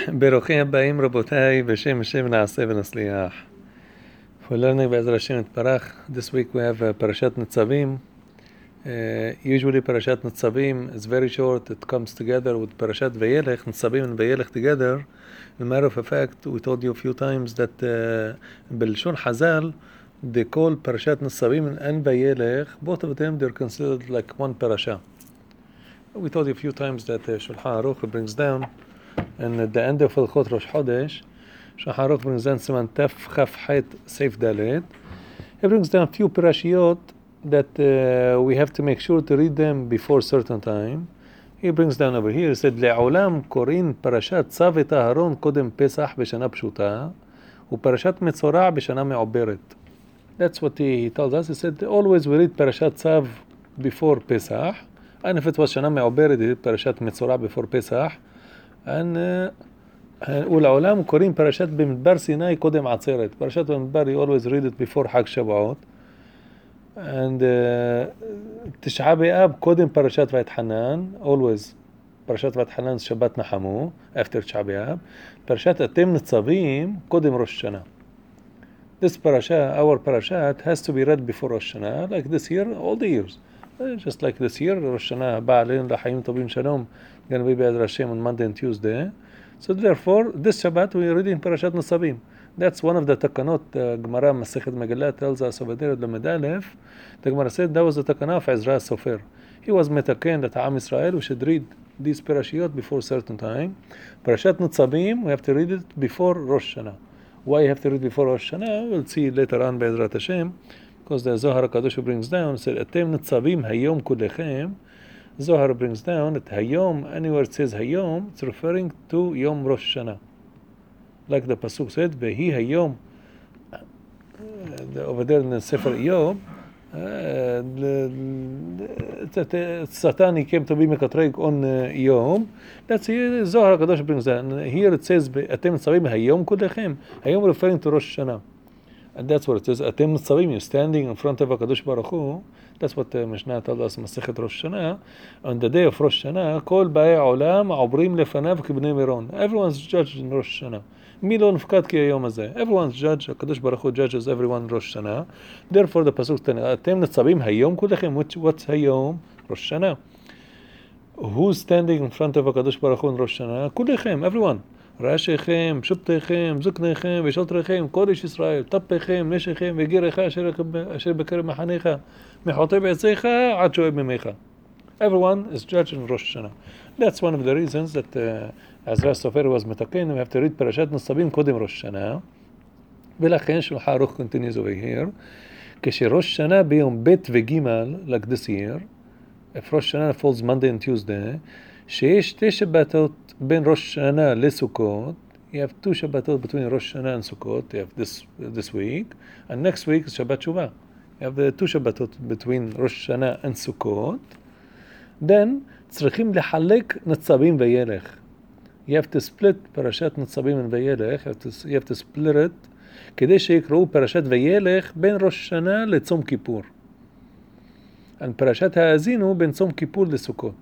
ברוכים הבאים רבותיי, בשם השם נעשה ונצליח. For learning בעזרת השם יתברך. This week we have פרשת ניצבים. Usually פרשת ניצבים is very short. It comes together with פרשת וילך. ניצבים and וילך together. As a matter of fact, we told you a few times that בלשון חז"ל they call פרשת ניצבים and וילך, both of them they're considered like one parasha. We told you a few times that Shulchan Aruch brings down, and at the end of Hilchot Rosh Chodesh, Shulchan Aruch brings down Siman Tef Chaf Het Seif Dalet. He brings down a few parashiyot that we have to make sure to read them before certain time. He brings down over here, he said, לעולם קוראים פרשת צו את אהרון קודם פסח בשנה פשוטה, ופרשת מצורע בשנה מעוברת. That's what he told us. He said, always we read parashat Tzav before Pesach. And if it was Shana Me'obered, he did Parashat Metzorah before Pesach. And ולעולם קוראים פרשת במדבר סיני קודם עצרת. פרשת במדבר, you always read it before חג שבועות. And תשעה באב קודם פרשת ואתחנן, always פרשת ואתחנן שבת נחמו, after תשעה באב. פרשת אתם ניצבים קודם ראש שנה. This parasha, our parashat, has to be read before Rosh Hashanah, like this year, all the years. Just like this year, Rosh Hashanah, Ba'alin, L'Chaim Tovim Shalom, going to be Be'ez Hashem on Monday and Tuesday. So therefore, this Shabbat we are reading Parashat Nitzavim. That's one of the takanot. Gemara Masechet Megillah tells us over there, Lamed Aleph, the Gemara said that was the takana of Ezra Sofer. He was metaken that Am Israel, we should read these parashiyot before certain time. Parashat Nitzavim, we have to read it before Rosh Hashanah. Why you have to read before Rosh Hashanah? We'll see later on Be'ezrat Hashem. Because the Zohar HaKadosh brings down, said, Atem nitzavim hayom kullechem. Zohar brings down that hayom, anywhere it says hayom, it's referring to Yom Rosh Hashanah. Like the Pasuk said, Vehi hayom, over there in the Sefer Yom, Satan came to be mekatreg on Yom. That's here, Zohar HaKadosh brings down. Here it says, Atem nitzavim hayom kullechem. Hayom referring to Rosh Hashanah. And that's what it says. Atem nitzavim, you're standing in front of HaKadosh Baruch Hu. That's what Mishnah told us, Masechet Rosh Hashanah. On the day of Rosh Hashanah, Kol Ba'ei Olam Obrim Lefanav Kibnei Miron. Everyone's judged in Rosh Hashanah. Mi lo nifkad ki hayom hazeh. Everyone's judged. HaKadosh Baruch Hu judges everyone in Rosh Hashanah. Therefore, the pasuk says, Atem nitzavim hayom kulechem. What's hayom? Rosh Hashanah. Who's standing in front of HaKadosh Baruch Hu in Rosh Hashanah? Kulechem, everyone. ראשיכם, שבטיכם, זקניכם, ושלטריכם, כל איש ישראל, טפכם, נשיכם, וגירך אשר בקרב מחניך, מחוטי בעציך, עד שואב ממך. Everyone is judged in Rosh Hashanah. That's one of the reasons that Ezra Sofer was מתקן, we have to read פרשת ניצבים קודם ראש השנה, ולכן שולחן ערוך continues over here, כשראש השנה ביום ב' וג' like this year, if Rosh Hashanah falls Monday and Tuesday, שיש שתי שבתות בין ראש השנה לסוכות, you have two Shabbatot between Rosh Hashanah and Sukkot. You have this week, and next week is Shabbat Shuvah. You have the two Shabbatot between Rosh Hashanah and Sukkot. Then צריכים לחלק ניצבים וילך. You have to split פרשת ניצבים and וילך. You have to split it כדי שיקראו פרשת וילך בין ראש השנה לצום כיפור. and פרשת האזינו בין צום כיפור לסוכות.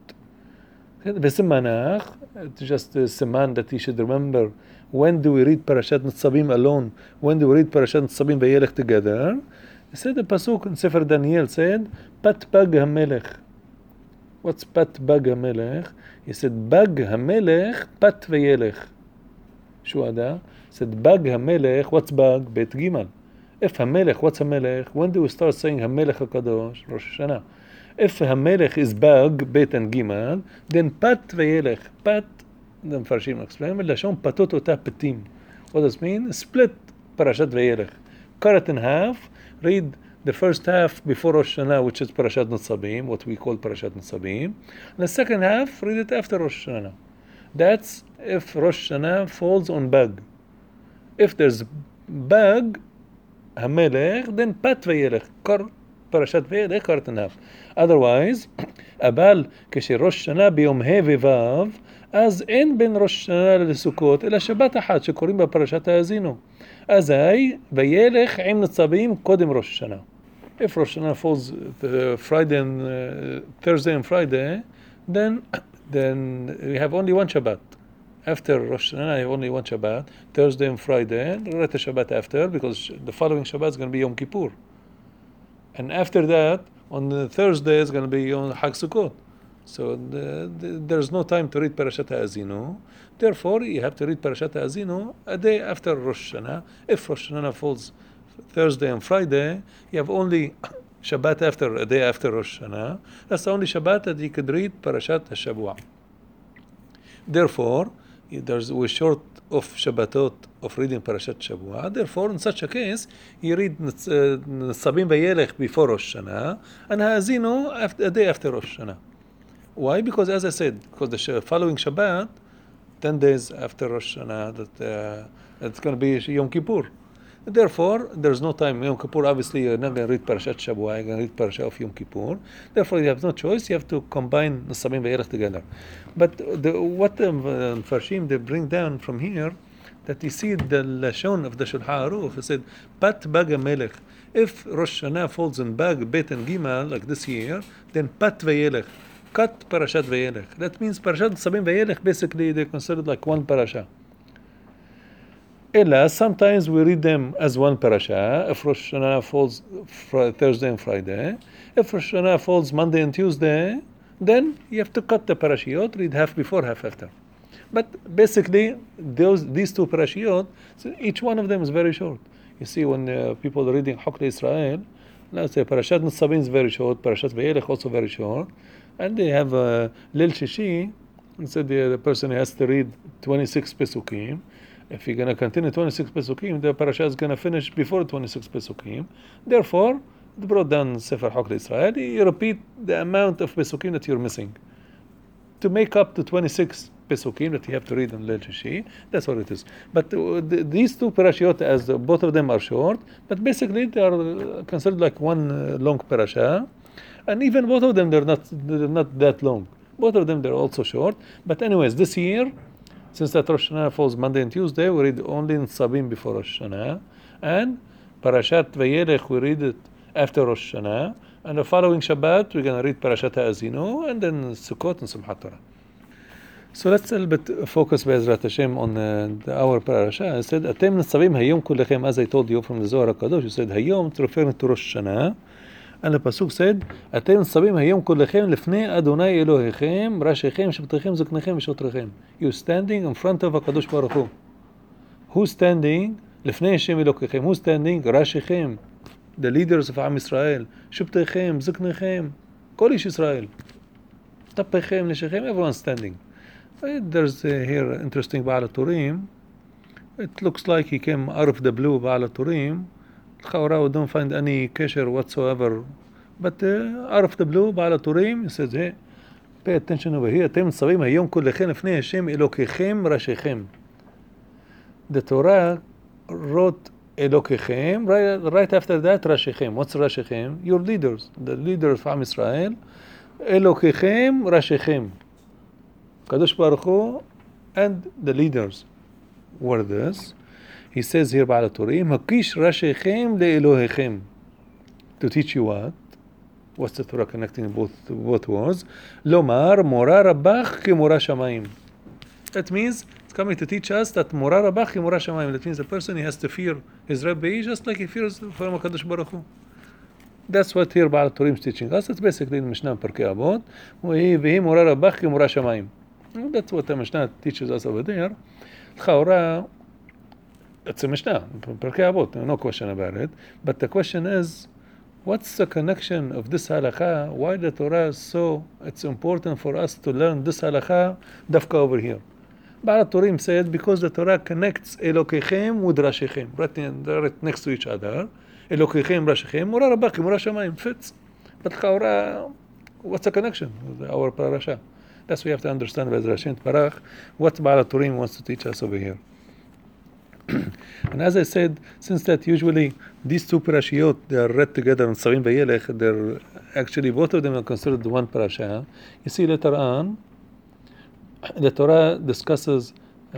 בסימנך, just a siman that you should remember, when do we read Parashat Nitzavim alone? When do we read Parashat Nitzavim v'yelech together? He said the pasuk in Sefer Daniel said, Pat Bag HaMelech. What's Pat Bag HaMelech? He said, Bag HaMelech, Pat v'yelech. Shuada. He said, Bag HaMelech, what's Bag? Bet Gimal. If HaMelech, what's HaMelech? When do we start saying HaMelech HaKadosh? Rosh Hashanah. If HaMelech is Bag, Bet and Gimal, then Pat v'yelech. Pat, the Mfarshim explain, Lashon patot ota petim. What does it mean? Split Parashat v'yelech. Cut it in half. Read the first half before Rosh Hashanah, which is Parashat Nitzavim, what we call Parashat Nitzavim. And the second half, read it after Rosh Hashanah. That's if Rosh Hashanah falls on Bag. If there's Bag, HaMelech, then Pat v'yelech. פרשת וילך קראת עיניו. Otherwise, אבל כשראש שנה ביום ה' וו' אז אין בין ראש שנה לסוכות אלא שבת אחת שקוראים בה פרשת האזינו. אזי וילך עם ניצבים קודם ראש שנה. If Rosh Hashanah falls Friday and Thursday and Friday, then we have only one Shabbat. after Rosh Hashanah, you have only one Shabbat, Thursday and Friday, and write a Shabbat after, because the following Shabbat is going to be Yom Kippur. And after that, on the Thursday, is going to be Yom Hag Sukkot. So there's no time to read Parashat Ha'azinu. Therefore, you have to read Parashat Ha'azinu a day after Rosh Hashanah. If Rosh Hashanah falls Thursday and Friday, you have only Shabbat after, a day after Rosh Hashanah. That's the only Shabbat that you could read Parashat HaShavua. Therefore, we're short of Shabbatot of reading Parashat Shavua. Therefore, in such a case, you read Nitzavim Vayelech before Rosh Hashanah and Ha'azinu a day after Rosh Hashanah. Why? Because, as I said, because the following Shabbat, 10 days after Rosh Hashanah, it's going to be Yom Kippur. Therefore, there's no time. Yom Kippur, obviously, you're not going to read Parashat Shavua, you're going to read Parashat of Yom Kippur. Therefore, you have no choice. You have to combine Nitzavim Vayelech together. But what the Farshim, they bring down from here, that you see the Lashon of the Shulchan Aruch, it said, Pat Bag Melech. If Rosh Hashanah falls in Bag, Bet, and Gimel, like this year, then Pat Vayelech. Cut Parashat Vayelech. That means Parashat Nitzavim Vayelech, basically, they're considered like one parasha. Ella, sometimes we read them as one parasha. If Rosh Hashanah falls Thursday and Friday, if Rosh Hashanah falls Monday and Tuesday, then you have to cut the parashiyot, read half before, half after. But basically, these two parashiyot, so each one of them is very short. You see, when people are reading Hukm Israel, let's say Parashat Nitzavim is very short, Parashat Vayelech also very short, and they have Lil Shishi, so the person has to read 26 Pesukim. If you're going to continue 26 Pesukim, the parasha is going to finish before 26 Pesukim. Therefore, they brought down Sefer Hukm Israel. You repeat the amount of Pesukim that you're missing to make up the 26 Pesukim that you have to read in Leil Shishi. That's what it is. But these two parashiyot, as both of them are short, but basically they are considered like one long parasha. And even both of them, they're not that long. Both of them, they're also short. But anyways, this year, since that Rosh Hashanah falls Monday and Tuesday, we read only Nitzavim before Rosh Hashanah, and Parashat Vayelech we read it after Rosh Hashanah, and the following Shabbat we're going to read Parashat Ha'azinu, and then Sukkot and Simchat Torah. So let's a little bit focus Be'ezrat Hashem on our parasha. I said, Atem Nitzavim Hayom Kullechem, as I told you from the Zohar HaKadosh, you said Hayom, it's referring to Rosh Hashanah. And the pasuk said, "Atem nitzavim hayom kullechem lifnei Adonai Elohechem, rashechem, shebtechem, zuknechem, v'shotrechem." You're standing in front of HaKadosh Baruch Hu. Who's standing? Lifnei Hashem Elokechem. Who's standing? Rashechem, the leaders of Am Yisrael. Shebtechem, zuknechem, Kol Ish Yisrael. Tapechem, neshechem, everyone's standing. There's here interesting Baal HaTurim. It looks like he came out of the blue, Baal HaTurim. We don't find any kesher whatsoever. But out of the blue, Baal HaTurim, he says, hey, pay attention over here. Atem nitzavim hayom kullechem lifnei Hashem Elokechem rashechem. The Torah wrote Elokechem, right after that, Rashechem. What's Rashechem? Your leaders, the leaders of Am Yisrael. Elokechem rashechem. Kadosh Baruch Hu and the leaders were this. He says here, Baal HaTurim, Hakish Rashechem le'Elohechem. To teach you what? What's the Torah connecting both words? Lomar Mora Rabach ke Mora Shamayim. That means, it's coming to teach us that Mora Rabach ke Mora Shamayim. That means the person, he has to fear his Rabbi just like he fears from HaKadosh Baruch Hu. That's what here Baal HaTurim is teaching us. It's basically in Mishnah Perkei Avot. Vehi Mora Rabach ke Mora Shamayim. That's what the Mishnah teaches us over there. Chaura, it's a Mishnah, Perkei Avot, no question about it. But the question is, what's the connection of this halakha? Why the Torah is so, it's important for us to learn this halakha, dafka over here. Baal HaTurim said, because the Torah connects Elokechem with Rashechem, right next to each other. Elokechem, Rashechem, Mora Rabach, Mora Shamayim, fits. But Chaura, what's the connection with our parasha? That's what we have to understand, Be'ezrat Hashem Barach, what Baal HaTurim wants to teach us over here. And as I said, since that usually these two parashiyot, they are read together in Nitzavim Vayelech, they're actually both of them are considered one parasha. You see later on, the Torah discusses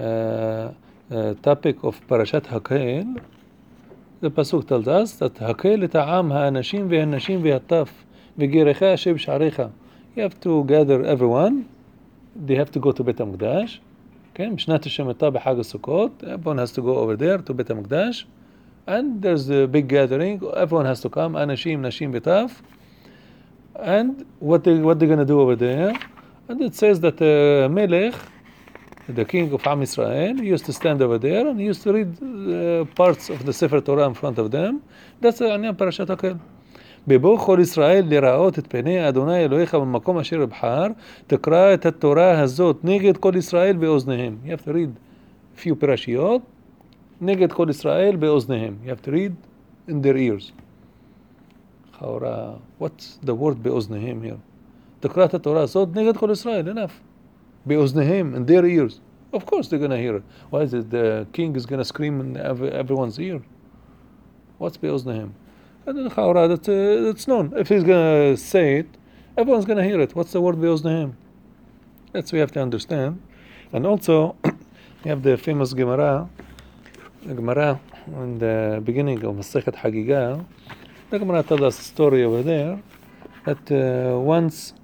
topic of Parashat Hakel. The pasuk tells us that Hakel eta'am ha'anashim ve'hanashim ve'hataf ve'girecha sheb sha'arecha. You have to gather everyone. They have to go to Beit HaMikdash. כן, בשנת השמיטה בחג הסוכות, everyone has to go over there to בית המקדש, and there's a big gathering, everyone has to come, אנשים, נשים וטף, and what they're gonna do over there, and it says that Melech, the king of Am Yisrael, he used to stand over there, and he used to read parts of the Sefer Torah in front of them. That's עניין פרשת הקהל. בבוא כל ישראל לראות את פני אדוני אלוהיך במקום אשר בחר, תקרא את התורה הזאת נגד כל ישראל באוזניהם. You have to read few פרשיות, נגד כל ישראל באוזניהם. You have to read in their ears. What's the word באוזניהם here? תקרא את התורה הזאת נגד כל ישראל, enough. באוזניהם, in their ears. Of course they're going to hear it. Why is it the king is going to scream in everyone's ear? What's באוזניהם? That's known. If he's going to say it, everyone's going to hear it. What's the word באוזניהם? That's what we have to understand. And also, you have the famous Gemara. The Gemara in the beginning of Masechet Hagigah. The Gemara tells us a story over there that once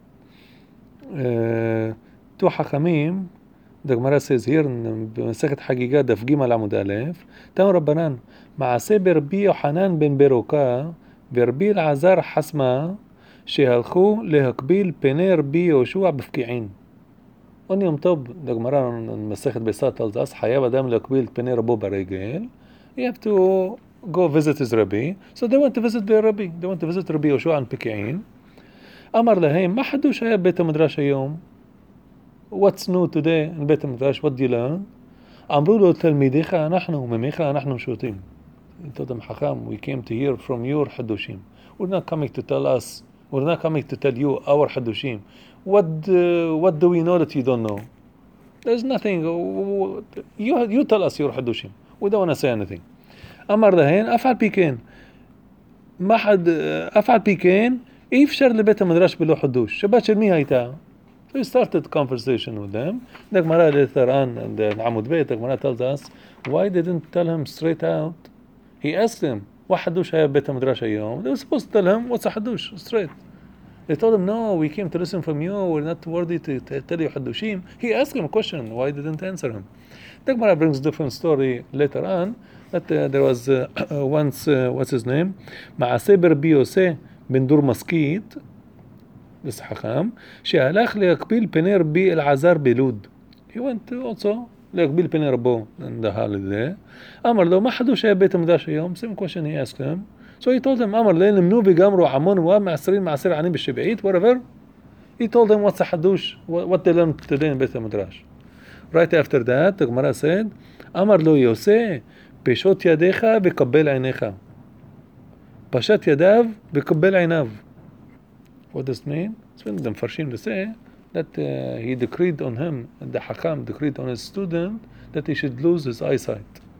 two Hachamim, the Gemara says here in Masechet Hagigah דף ג' עמוד א', תנו רבנן, מעשה ברבי יוחנן בן ברוקה ורבי אלעזר חסמה שהלכו להקביל פני רבי יהושע בפקיעין. On יום טוב, the Gemara in Masechet Besat tells us, חייב אדם להקביל את פני רבו ברגל. You have to go visit his Rabbi. So they went to visit their Rabbi. They went to visit רבי יהושע in פקיעין. אמר להם, מה חדוש היה בית המדרש היום? What's new today in בית המדרש? What do you learn? אמרו לו, תלמידיך אנחנו וממיך אנחנו שותים. He told them, חכם, we came to hear from your חדושים. We're not coming to tell us, we're not coming to tell you our חדושים. What do we know that you don't know? There's nothing. You tell us your חדושים. We don't want to say anything. אמר להן, אף על פי כן. אף על פי כן, אי אפשר לבית המדרש בלא חדוש. שבת של מי הייתה? So he started conversation with them. The Gemara later on, and the Amud Beit, the Gemara tells us, why they didn't tell him straight out? He asked him, what حدوش היה בית המדרש היום? They were supposed to tell him, what's a حدوش? Straight. They told him, no, we came to listen from you, we're not worthy to tell you حدوشim. He asked him a question, why didn't answer him? The Gemara brings a different story later on, that there was once, what's his name? מעשה ברבי יוסי בן דור מסקית, this חכם, שהלך להקביל פני רבי אלעזר בלוד. He went also להקביל פני רבו in the holiday. אמר לו, מה חדוש היה בית המקדש היום? Same question he asked him. So he told him, אמר להם, נמנו וגמרו עמון ומעשרים מעשר עני בשבעית, whatever. He told him what's a חדוש, what they learned today in בית המדרש. Right after that, the Gemara said, אמר לו יוסי, פשוט ידיך וקבל עיניך. פשט ידיו וקבל עיניו. What does it mean? It's when the Mfarshim to say that he decreed on him, and the Hakam decreed on his student that he should lose his eyesight.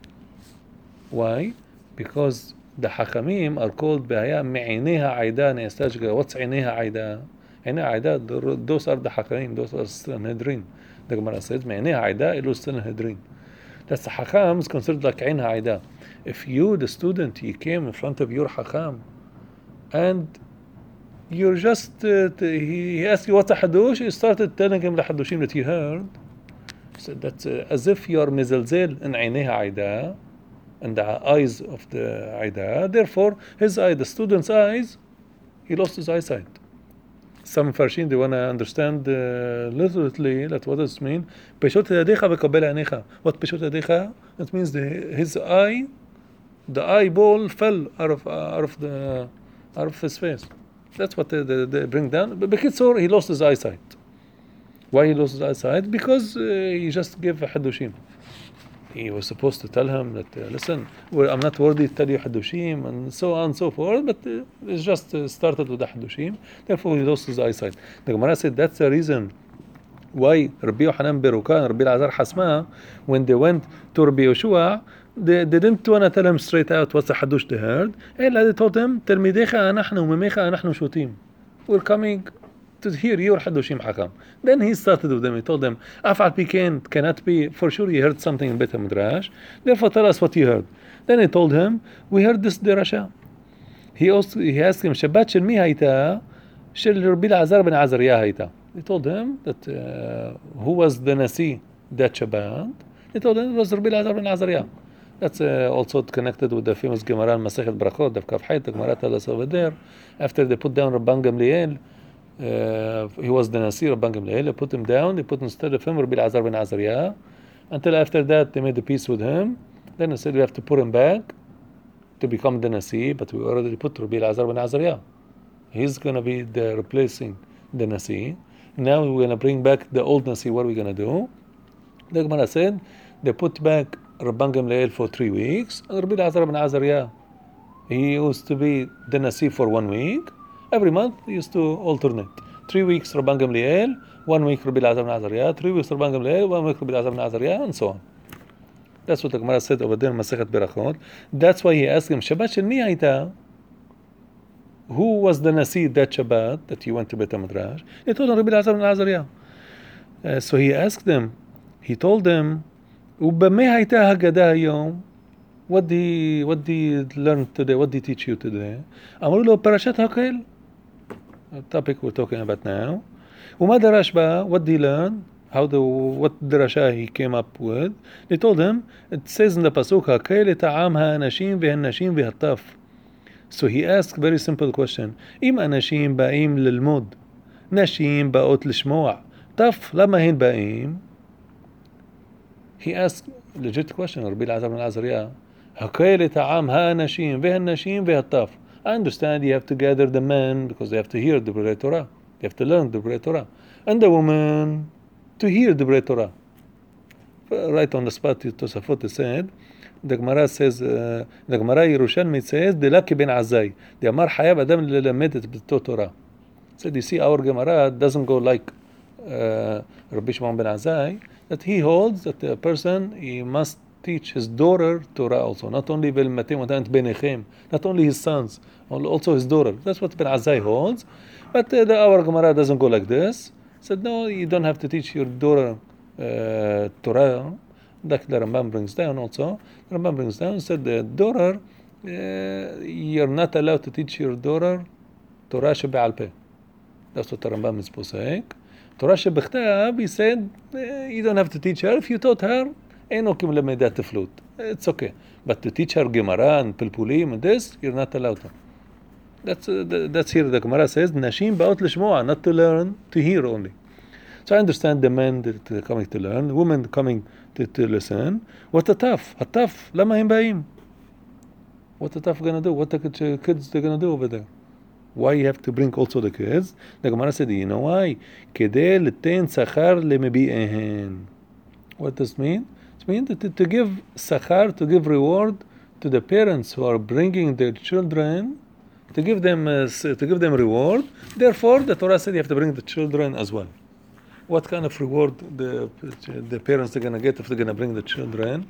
Why? Because the Hakamim are called بهاية معيني העדה נעשתה שגרה. What's עיני העדה? עיני העדה, those are the Hakamim, those are Sanhedrin. The Gemara says, מעיני העדה אלו Sanhedrin. That's the Hakam is considered like עין העדה. If you, the student, you came in front of your Hakam, and you're just, he asked you what's a hadush, you started telling him the hadushim that you heard. So that's as if you're mezalzel in عينيها عيدا, in the eyes of the عيدا. Therefore, his eye, the student's eyes, he lost his eyesight. Some Farshim, they want to understand literally that what does it mean. פשוט ידיך וקבל עיניך. What פשוט ידיך? That means his eye, the eyeball fell out of his face. That's what they bring down. But Bekitzur, he lost his eyesight. Why he lost his eyesight? Because he just gave a hadushim. He was supposed to tell him that, listen, I'm not worthy to tell you hadushim, and so on and so forth, but it's just started with the hadushim. Therefore, he lost his eyesight. The Gemara said that's the reason why Rabbi Yochanan Beruka and Rabbi Elazar Hasma, when they went to Rabbi Yoshua, they didn't want to tell him straight out what's the hadush they heard. They told him, תلמידיך אנחנו וממיך אנחנו שותים. We're coming to hear your hadushim hakam. Then he started with them. He told them, אף על פי כן, cannot be, for sure you heard something in Beit HaMidrash. Therefore tell us what you heard. Then he told him, we heard this derasha. He asked him, שבת של מי הייתה? של רבי אלעזר בן עזריה הייתה. He told him that who was the Nasi that Shabbat? He told them it was Rabbi Elazar ben Azariah. That's also connected with the famous Gemara in Masechet Brachot, the Kaf Hayt, the Gemara tells us over there. After they put down Rabban Gamliel, he was the Nasi, Rabban Gamliel, they put him down, they put instead of him Rabbi Elazar ben Azariah. Until after that, they made a peace with him. Then they said, we have to put him back to become the Nasi, but we already put Rabbi Elazar ben Azariah. He's going to be the replacing the Nasi. Now we're going to bring back the old Nasi. What are we going to do? The Gemara said, they put back Rabban Gamliel for 3 weeks, and Rabbi Elazar ben Azariah, he used to be the Nasi for 1 week. Every month, he used to alternate. 3 weeks Rabban Gamliel, 1 week Rabbi Elazar ben Azariah, 3 weeks Rabban Gamliel, 1 week Rabbi Elazar ben Azariah, and so on. That's what the Gemara said over there in Masechet Berachot. That's why he asked him, Shabbat shel mi hayta? Who was the Nasi that Shabbat that you went to Beit HaMidrash? He told him Rabbi Elazar ben Azariah. So he asked them, he told them, ובמה הייתה הגדה היום? What did he learn today? What did he teach you today? אמרו לו, פרשת הקהל. The topic we're talking about now. ומה דרש בה? What did he learn? What דרשה he came up with? They told him, it says in the pasuk, הקהל את העם האנשים והנשים והטף. So he asked a very simple question. אם אנשים באים ללמוד, נשים באות לשמוע, טף, למה הן באים? He asked a legit question, Rabbi Elazar ben Azariah, הקהל את העם האנשים והנשים והטף. I understand you have to gather the men because they have to hear the Divrei Torah. They have to learn the Divrei Torah. And the woman to hear the Divrei Torah. Right on the spot, Tosafot said, the Gemara says, the Gemara Yerushalmi says, דלקי ben Azai. The Amar חייב אדם ללמד את ביתו תורה. Said, you see, our Gemara doesn't go like Rabbi Shimon ben Azai, that he holds that a person, he must teach his daughter Torah also, not only not only his sons, also his daughter. That's what Ben Azai holds. But our Gemara doesn't go like this. Said, no, you don't have to teach your daughter Torah. That the Rambam brings down also. The Rambam brings down, said the daughter, you're not allowed to teach your daughter Torah shebe'al peh. That's what the Rambam is saying. Torah shebechtav, he said, you don't have to teach her. If you taught her, it's okay. But to teach her Gemara and Pilpulim and this, you're not allowed to. That's here the Gemara says, Nashim ba'ot lishmo'a, not to learn, to hear only. So I understand the men that are coming to learn, women coming to listen. What a tough, lama him ba'im. What a tough gonna do? What the kids they're gonna do over there? Why you have to bring also the kids? The Gemara said, you know why? Kedei l'ten sachar lemebi'ehen. What does it mean? It means to give sachar, to give reward to the parents who are bringing their children, to give them reward. Therefore, the Torah said you have to bring the children as well. What kind of reward the parents are going to get if they're going to bring the children?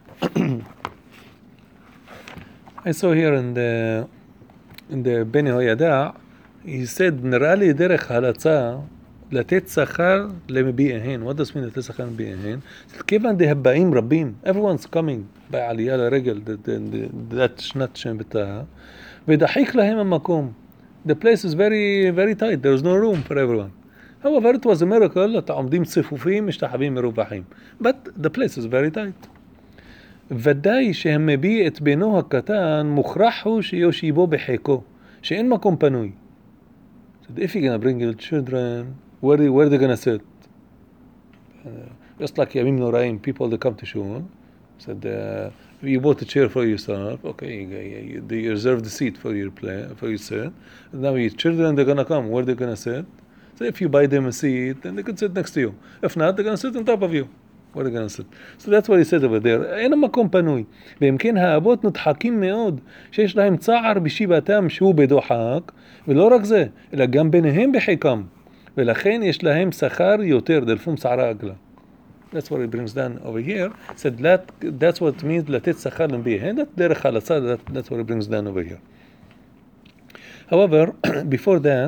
I saw here in the Beni Hoyada, he said, נראה לי דרך הלצה לתת שכר למביאיהן. What does mean לתת שכר למביאיהן? כיוון דהבאים רבים, everyone's coming בעלייה לרגל, that שנת שם בתאה, ודחיק להם המקום. The place is very, very tight, there is no room for everyone. However, it was a miracle, עומדים צפופים, משתחווים מרווחים. But the place is very tight. ודאי שהם מביא את בנו הקטן, מוכרח הוא שיושיבו בחיקו, שאין מקום פנוי. So if you're going to bring your children, where are they going to sit? Just like Yamim Noraim, people that come to Shul, said, you bought a chair for yourself, okay, you reserve the seat for your sit. Now your children, they're going to come, where are they going to sit? So if you buy them a seat, then they can sit next to you. If not, they're going to sit on top of you. Where are they going to sit? So that's what he said over there. אין המקום פנוי. ואם כן האבות נדחקים מאוד, שיש להם צער בשיבתם שהוא בדוחק, ולא רק זה, אלא גם ביניהם בחיקם. ולכן יש להם שכר יותר, דלפום שערה עגלה. That's what he brings down over here. Said that's what it means לתת שכר למביאיהן. That's דרך הלצה, that's what he brings down over here. However, before that,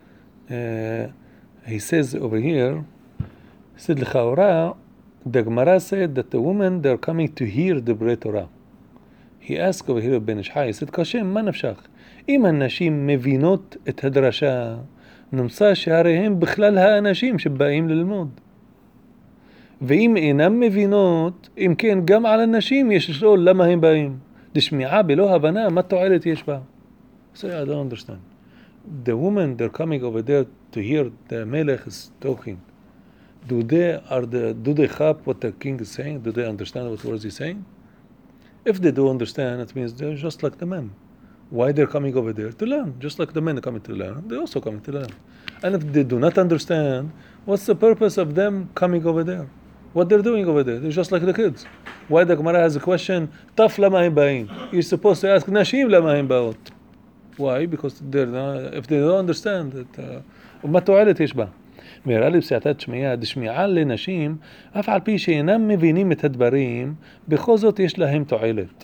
he says over here, he said לכאורה, the Gemara said that the women, they're coming to hear the Divrei Torah. He asked over here Ben Ishai, he said, קשה, מה נפשך? אם הנשים מבינות את הדרשה, נמצא שהרי הם בכלל האנשים שבאים ללמוד. ואם אינם מבינות, אם כן גם על הנשים יש לשאול למה הם באים. לשמיעה בלא הבנה, מה תועלת יש בה? So I don't understand. The women, they're coming over there to hear the Melech is talking. Do they have what the king is saying? Do they understand what words he's saying? If they do understand, it means they're just like the men. Why they're coming over there? To learn. Just like the men are coming to learn, they're also coming to learn. And if they do not understand, what's the purpose of them coming over there? What they're doing over there? They're just like the kids. Why the Gemara has a question, Taf lama him ba'in? You're supposed to ask Nashim lama him ba'ot. Why? Because if they don't understand it, ומה תועלת יש בה? והראה לי בסייעתת שמיעה, דשמיעה לנשים, אף על פי שאינם מבינים את הדברים, בכל זאת יש להם תועלת.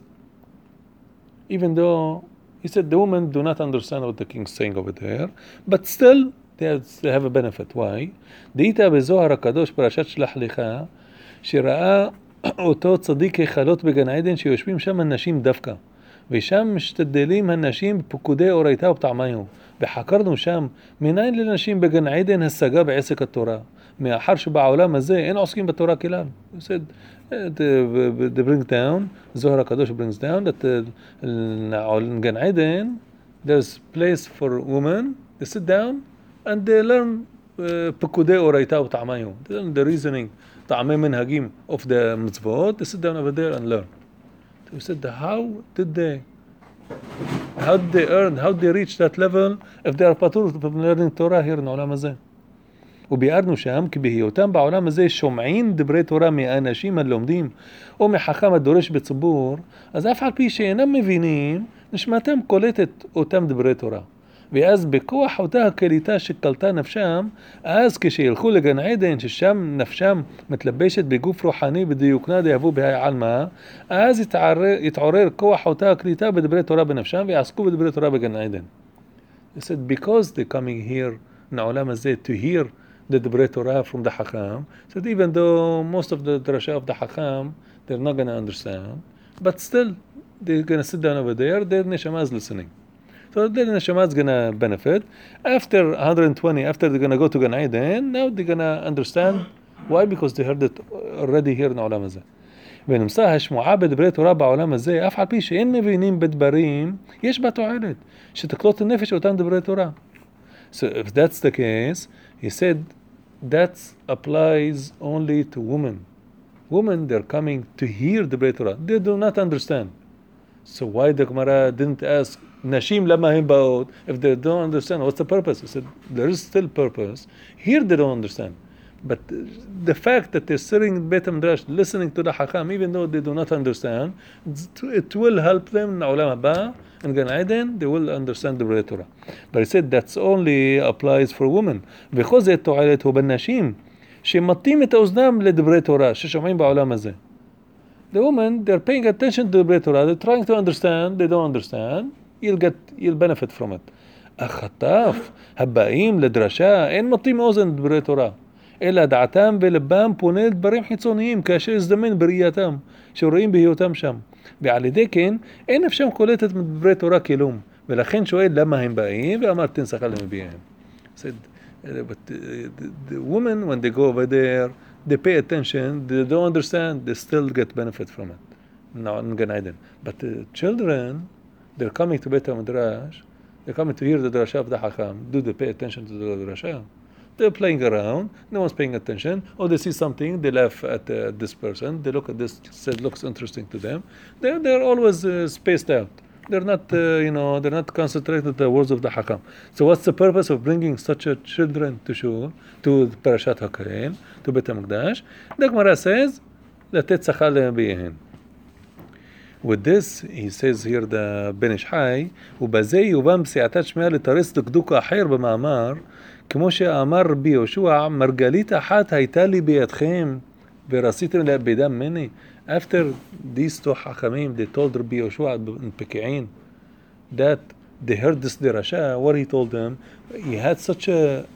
Even though, he said, the women do not understand what the king's saying over there, but still, they have a benefit. Why? דהיתה בזוהר הקדוש פרשת שלח לך, שראה אותו צדיק החלות בגן עדן, שיושבים שם הנשים דווקא. ושם משתדלים הנשים בפקודי אורייתא ובטעמיו. וחקרנו שם, מניין לנשים בגן עדן השגה בעסק התורה. מאחר שבעולם הזה אין עוסקים בתורה כלל. He said, they bring down, זוהר הקדוש brings down, that in גן עדן, there's place for women, they sit down, and they learn פקודי אורייתא ובטעמיו. They learn the reasoning, טעמי מנהגים of the מצוות, they sit down over there and learn. We said, how did they earn, how did they reach that level if they are patur from learning Torah here in העולם הזה? וביארנו שם כי בהיותם בעולם הזה שומעים דברי תורה מהאנשים הלומדים או מחכם הדורש בציבור, אז אף על פי שאינם מבינים, נשמתם קולטת אותם דברי תורה. ואז בכוח אותה הקליטה שקלטה נפשם, אז כשילכו לגן עדן, ששם נפשם מתלבשת בגוף רוחני בדיוקנה דהבו בהי עלמא, אז יתעורר כוח אותה הקליטה בדברי תורה בנפשם, ויעסקו בדברי תורה בגן עדן. He said, because they're coming here, נעולם הזה, to hear the דברי תורה from the Hakam, said even though most of the drasha of the Hakam, they're not going to understand, but still, they're going to sit down over there, their neshama is listening. So their neshama is going to benefit. After 120, after they're going to go to Gan Eden, now they're going to understand. Why? Because they heard it already here in העולם הזה. ונמצא השמועה בדברי תורה בעולם הזה, אף על פי שאין מבינים בדברים, יש בה תועלת, שתקלוט הנפש אותם דברי תורה. So if that's the case, he said, that applies only to women. Women, they're coming to hear דברי תורה. They do not understand. So why the Gemara didn't ask, Nashim lama him ba'ot, if they don't understand, what's the purpose? He said, there is still purpose. Here they don't understand. But the fact that they're sitting in Beit HaMidrash, listening to the Hakam, even though they do not understand, it will help them in Ulam Haba, in Gan Eden, they will understand the Torah. But he said that only applies for women. וכל זה תועלת הוא בנשים, שמטים את האוזנם לדברי תורה, ששומעים בעולם הזה. The women, they're paying attention to the Torah, they're trying to understand, they don't understand, you'll benefit from it. החטף, הבאים לדרשה, אין מטים אוזן דברי תורה. אלא דעתם ולבם פונה לדברים חיצוניים, כאשר הזדמן בראייתם, שרואים בהיותם שם. ועל ידי כן, אין נפשם קולטת מדברי תורה כלום. ולכן שואל למה הם באים, ואמר תנסחה למביהם. said, but the women, when they go over there, they pay attention, they don't understand, they still get benefit from it. Now in Gan Eden. But the children, they're coming to Beit HaMidrash, they're coming to hear the drasha of the Hakam. Do they pay attention to the drasha? They're playing around, no one's paying attention, or they see something, they laugh at this person, they look at this, said looks interesting to them. They're always spaced out. They're not, they're not concentrated on the words of the Hakam. So what's the purpose of bringing such a children to Shur, to Parashat HaKael, to Beit HaMikdash? The Gemara says, לתת שכר לנביאיהן. With this, he says here the Ben Ish Chai, ובזה יובן בסייעתת שמיעה לתרץ דקדוק אחר במאמר, כמו שאמר רבי יהושע, מרגלית אחת הייתה לי בידכם, ורציתם לאבדה ממני. After these two חכמים, they told Rabbi Yoshua in Peki'in that they heard this derasha. What he told them, he had such a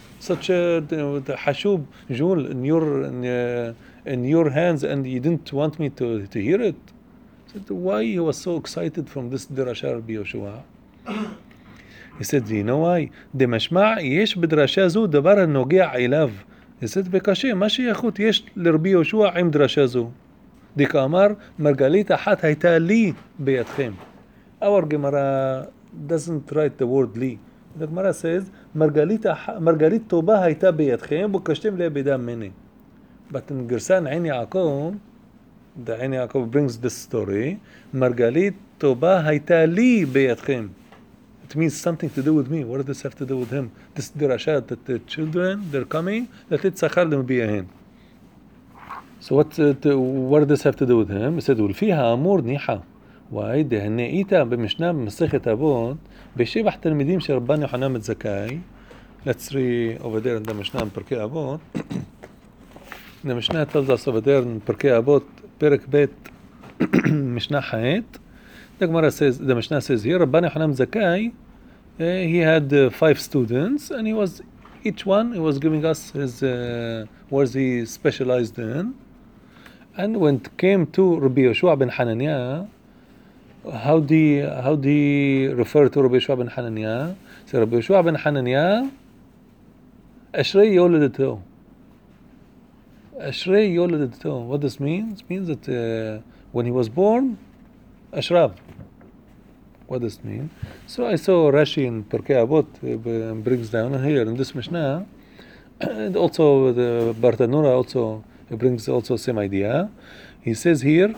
hashub jewel in your hands, and you didn't want me to hear it. Said, why he was so excited from this derasha, Rabbi Yoshua? He said, you know why? דמשמע יש בדרשה זו דבר הנוגע אליו, He said, בקשה, מה שייכות יש לרבי יהושע עם דרשה זו? דקאמר, מרגלית אחת הייתה לי בידכם. Our Gemara doesn't write the word לי. The Gemara says, מרגלית טובה הייתה בידכם, בקשתם לי בידה ממני. But in גרסן עין יעקב, the עין יעקב brings this story, מרגלית טובה הייתה לי בידכם. It means something to do with me. What does this have to do with him? This dirashat that the children, they're coming, that it's tzachar l'mbiyahin. So what does this have to do with him? He said, ולפיها אמור ניחא. וואי, דהנאיתא במשנה במסכת אבות, בשבח תלמידים של רבן יוחנן בן זכאי. Let's read over there in the Mishnah in פרקי אבות. The Mishnah tells us over there in פרקי אבות, פרק ב' משנה ח'. The Gemara says, the Mishnah says here, Rabban Yochanan Zakkai, he had 5 students, and each one was giving us his, what he specialized in. And when it came to Rabbi Yoshua ben Hananiah, how do you refer to Rabbi Yoshua ben Hananiah? So Rabbi Yoshua ben Hananiah, Ashrei Yoledeto. Ashrei Yoledeto. What this means? It means that when he was born, Ashrav. What does it mean? So I saw Rashi in Pirkei Avot brings down here in this Mishnah, and also the Bartanura also brings also same idea. He says here,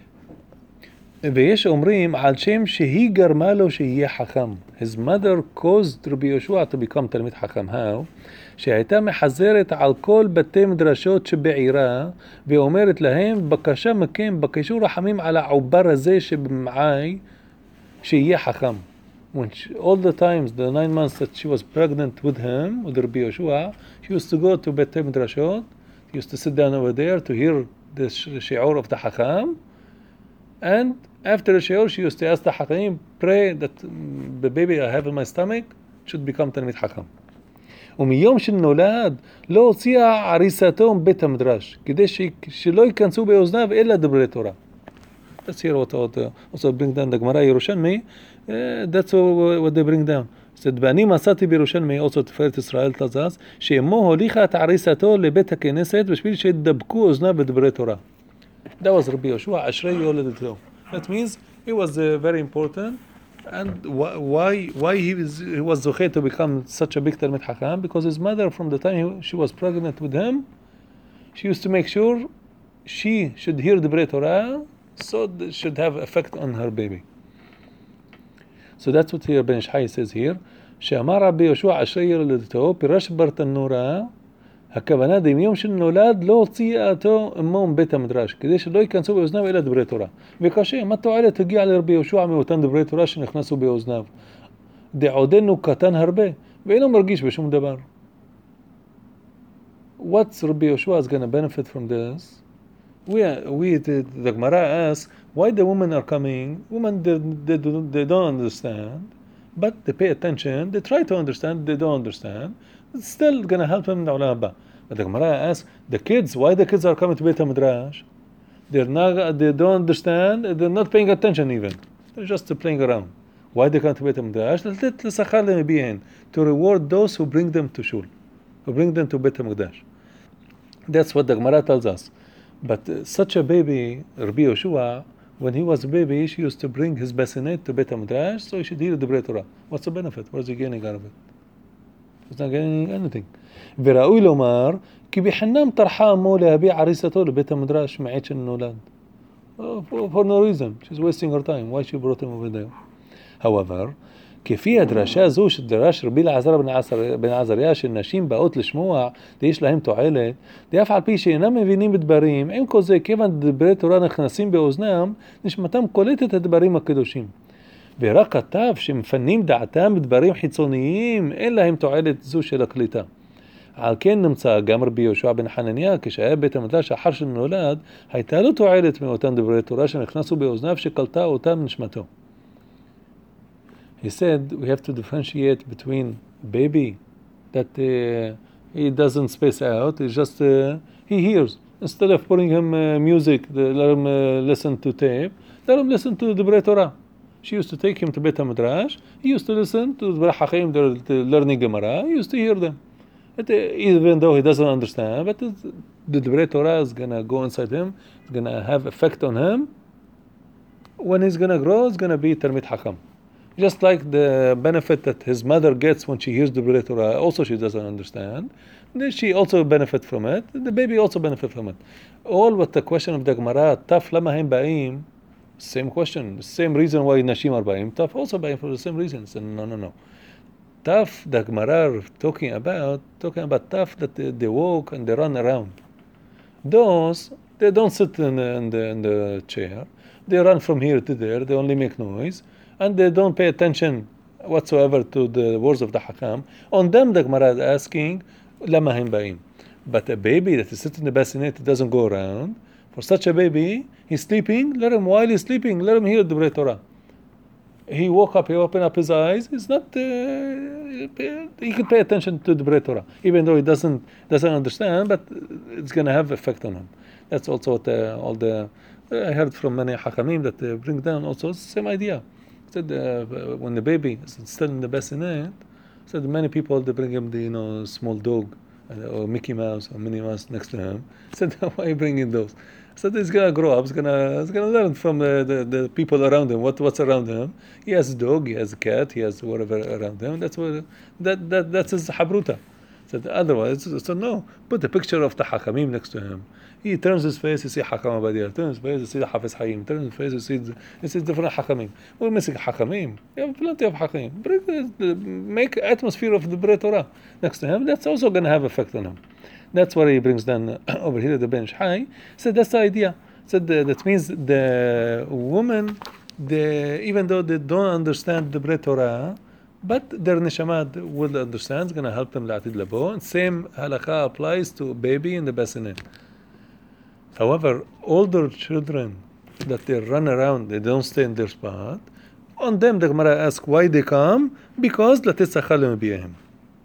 ויש אומרים על שם שהיא גרמה לו שיהיה חכם. His mother caused Rabbi Yoshua to become תלמיד חכם. How? שהייתה מחזרת על כל בתי מדרשות שבעירה, ואומרת להם, בקשה מכם, בקשו רחמים על העובר הזה שבמעי, שיהיה חכם. All the times, the 9 months that she was pregnant with him, with Rabbi Yoshua, she used to go to בתי מדרשות, she used to sit down over there to hear the shi'ur of the Hakam, and after the shi'ur, she used to ask the Hakamim, pray that the baby I have in my stomach should become תלמיד חכם. ומיום שנולד לא הוציאה עריסתו מבית המדרש, כדי שלא ייכנסו באוזניו אלא דברי תורה. Let's hear what also bring down the Gemara Yerushalmi. That's what they bring down. said, ואני מצאתי בירושלמי, also תפארת ישראל tells us, שאמו הוליכה את עריסתו לבית הכנסת בשביל שידבקו אוזניו בדברי תורה. That was Rabbi Yoshua, אשרי יולדתו. That means it was very important. And why he was zocheh to become such a big Talmid Hakam? Because his mother, from the time she was pregnant with him, she used to make sure she should hear the Bnei Torah, so it should have effect on her baby. So that's what here Ben Ish Chai says here. שאמר רבי יהושע אשרי יולדתו, פירש ברטנורה, הכוונה דמיום שנולד לא הוציאתו אמו מבית המדרש, כדי שלא ייכנסו באוזניו אלא דברי תורה. וקשה, מה תועלת הגיע לרבי יהושע מאותם דברי תורה שנכנסו באוזניו? דעודנו קטן הרבה, ואינו מרגיש בשום דבר. What's Rabbi Yoshua is going to benefit from this? The Gemara asks, why the women are coming? Women, they don't understand, but they pay attention, they try to understand, they don't understand. It's still going to help them in the Olam Haba. But the Gemara asks, the kids, why the kids are coming to Beit HaMidrash? They don't understand, they're not paying attention even. They're just playing around. Why they come to Beit HaMidrash? To reward those who bring them to Shul, who bring them to Beit HaMidrash. That's what the Gemara tells us. But such a baby, Rabbi Yoshua, when he was a baby, she used to bring his bassinet to Beit HaMidrash, so he should hear the Bnei Torah. What's the benefit? What is he gaining out of it? He's not getting anything. וראוי לומר, כי בחינם טרחה אמו להביא עריסתו לבית המדרש מעת שנולד. For no reason. She's wasting her time. Why she brought him over there? However, כפי הדרשה זו שדרש רבי אלעזר בן עזריה שנשים באות לשמוע ויש להם תועלת, ואף על פי שאינם מבינים בדברים, עם כל זה כיוון דברי תורה נכנסים באוזנם, נשמתם קולטת את הדברים הקדושים. ורק כתב שמפנים דעתם בדברים חיצוניים, אין להם תועלת זו של הקליטה. על כן נמצא גם רבי יהושע בן חנניה, כשהיה בית המדרש אחר שנולד, הייתה לו תועלת מאותם דברי תורה שנכנסו באוזניו שקלטה אותם נשמתו. He said we have to differentiate between baby that he doesn't space out, he just he hears. Instead of putting him music, let him listen to tape, let him listen to the Bnei Torah. She used to take him to Beit HaMidrash. He used to listen to the Brach HaChaim, they're learning Gemara. He used to hear them. Even though he doesn't understand, but the Divrei Torah is gonna go inside him, it's gonna have effect on him. When he's gonna grow, it's gonna be Talmid Hakam. Just like the benefit that his mother gets when she hears the Divrei Torah, also she doesn't understand. Then she also benefit from it. The baby also benefit from it. All what the question of the Gemara, Taf lama hem ba'im, same question, same reason why Nashim are ba'im. Taf also ba'im for the same reasons. And no. Taf, the Gemara talking about Taf that they walk and they run around. Those, they don't sit in the chair. They run from here to there. They only make noise. And they don't pay attention whatsoever to the words of the Hakam. On them, the Gemara is asking, Lama him ba'im. But a baby that is sitting in the bassinet doesn't go around. For such a baby, he's sleeping. Let him, while he's sleeping, let him hear the Divrei Torah. He woke up, he opened up his eyes. It's not. He can pay attention to the Divrei Torah, even though he doesn't understand. But it's going to have effect on him. That's also what all the I heard from many Hakamim that they bring down. Also, it's the same idea. Said when the baby is still in the bassinet, said many people they bring him the small dog or Mickey Mouse or Minnie Mouse next to him. Said why are you bringing those? So he's gonna grow up. He's gonna learn from the people around him. What's around him? He has a dog. He has a cat. He has whatever around him. That's his habruta. Said otherwise. So no. Put a picture of the Hakamim next to him. He turns his face. You see Hakam Abadir. Turns his face. You see the Hafiz Hayim. Turns his face. You see different Hakamim. We're missing Hakamim. You have plenty of Hakamim. Make atmosphere of the Divrei Torah next to him. That's also gonna have effect on him. That's what he brings down over here at the bench. High. Said that's the idea. Said that means the woman, even though they don't understand the Divrei Torah, but their neshamad will understand. It's going to help them la'atid labo. And same halakha applies to a baby in the bassinet. However, older children that they run around, they don't stay in their spot. On them, the Gemara asks why they come, because latit sachar lemabiyahim.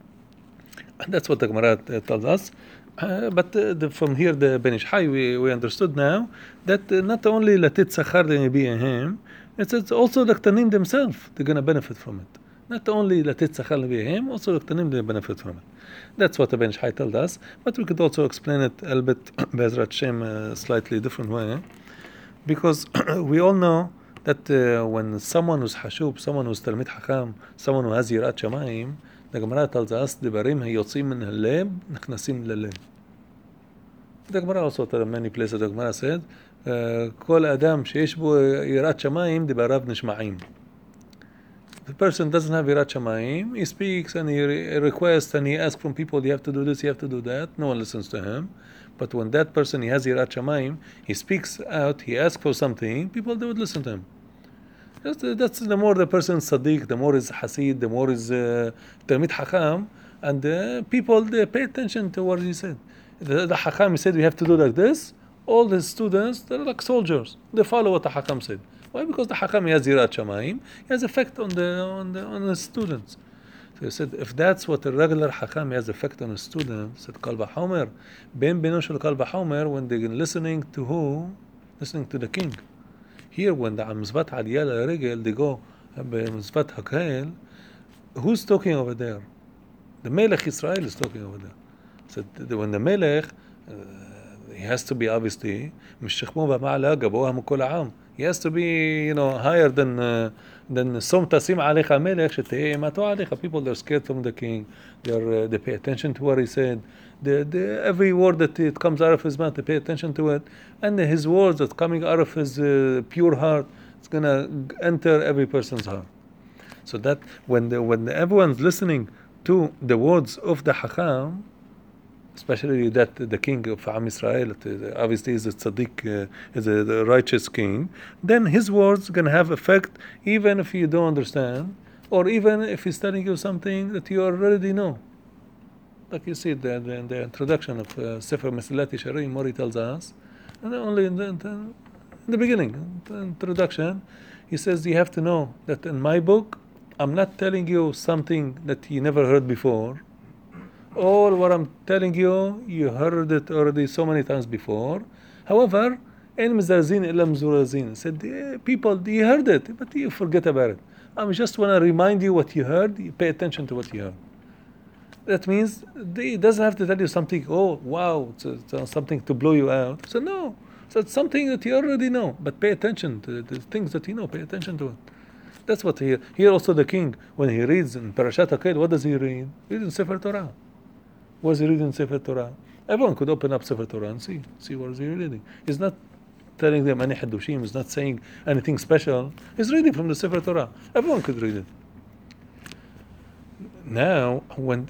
And that's what the Gemara tells us. But from here, the Ben Ish Hai, we understood now that not only latit sachar lemabiyahim, it's also the Ktanim themselves, they're going to benefit from it. Not only latit sachar lemabiyahim, also the Ktanim, they benefit from it. That's what the Ben Ish Hai told us. But we could also explain it a little bit, Be'ezrat Hashem, slightly different way. Because we all know that when someone who's hashub, someone who's Talmid Hakam, someone who has Yirat Shamayim, the Gemara tells us, Devarim hayotzim min haleb, nechnasim leleb. The Gemara also tells many places, the Gemara said, Kol Adam sheyesh bo Yirat Shamayim, debarav nishma'im. The person doesn't have Yirat Shamayim, he speaks and he requests and he asks from people, you have to do this, you have to do that. No one listens to him. But when that person, he has Yirat Shamayim, he speaks out, he asks for something, people, they would listen to him. That's the more the person is Sadiq, the more is Hasid, the more is Talmid Hakam, and people, they pay attention to what he said. The Hakam, he said, we have to do like this. All the students, they're like soldiers. They follow what the Hakam said. Why? Because the Hakam, he has Yirat Shamayim, he has effect on the students. So he said, if that's what a regular Hakam has effect on a student, said Kalba Homer, Ben Benoshel Kalba Homer, when they're listening to who? Listening to the king. Here, when the Mizvat Aliyah Regel, they go, Mizvat Hakael, who's talking over there? The Melech Israel is talking over there. So when the Melech, he has to be obviously, he has to be, higher than Som Tasim Alecha Melech, Shetei Mato Alecha. People, they're scared from the king. They pay attention to what he said. Every word that it comes out of his mouth, they pay attention to it. And his words that's coming out of his pure heart, it's going to enter every person's heart. So that when everyone's listening to the words of the Hakam, especially that the king of Am Israel, obviously is a tzaddik, is a righteous king, then his words going to have effect even if you don't understand, or even if he's telling you something that you already know. Like you see in the introduction of Sefer Mesilat Yesharim, Mori tells us, and only in the beginning, the introduction, he says you have to know that in my book, I'm not telling you something that you never heard before. All what I'm telling you, you heard it already so many times before. However, En Mizazin Elam Zurazin said, people, you heard it, but you forget about it. I just want to remind you what you heard. You pay attention to what you heard. That means he doesn't have to tell you something, oh, wow, it's something to blow you out. So no. So it's something that you already know, but pay attention to the things that you know, pay attention to it. That's what here also the king, when he reads in Parashat HaKel, what does he read? He reads in Sefer Torah. What is he reading in Sefer Torah? Everyone could open up Sefer Torah and see what is he reading. He's not telling them any Hadushim, he's not saying anything special. He's reading from the Sefer Torah. Everyone could read it. Now,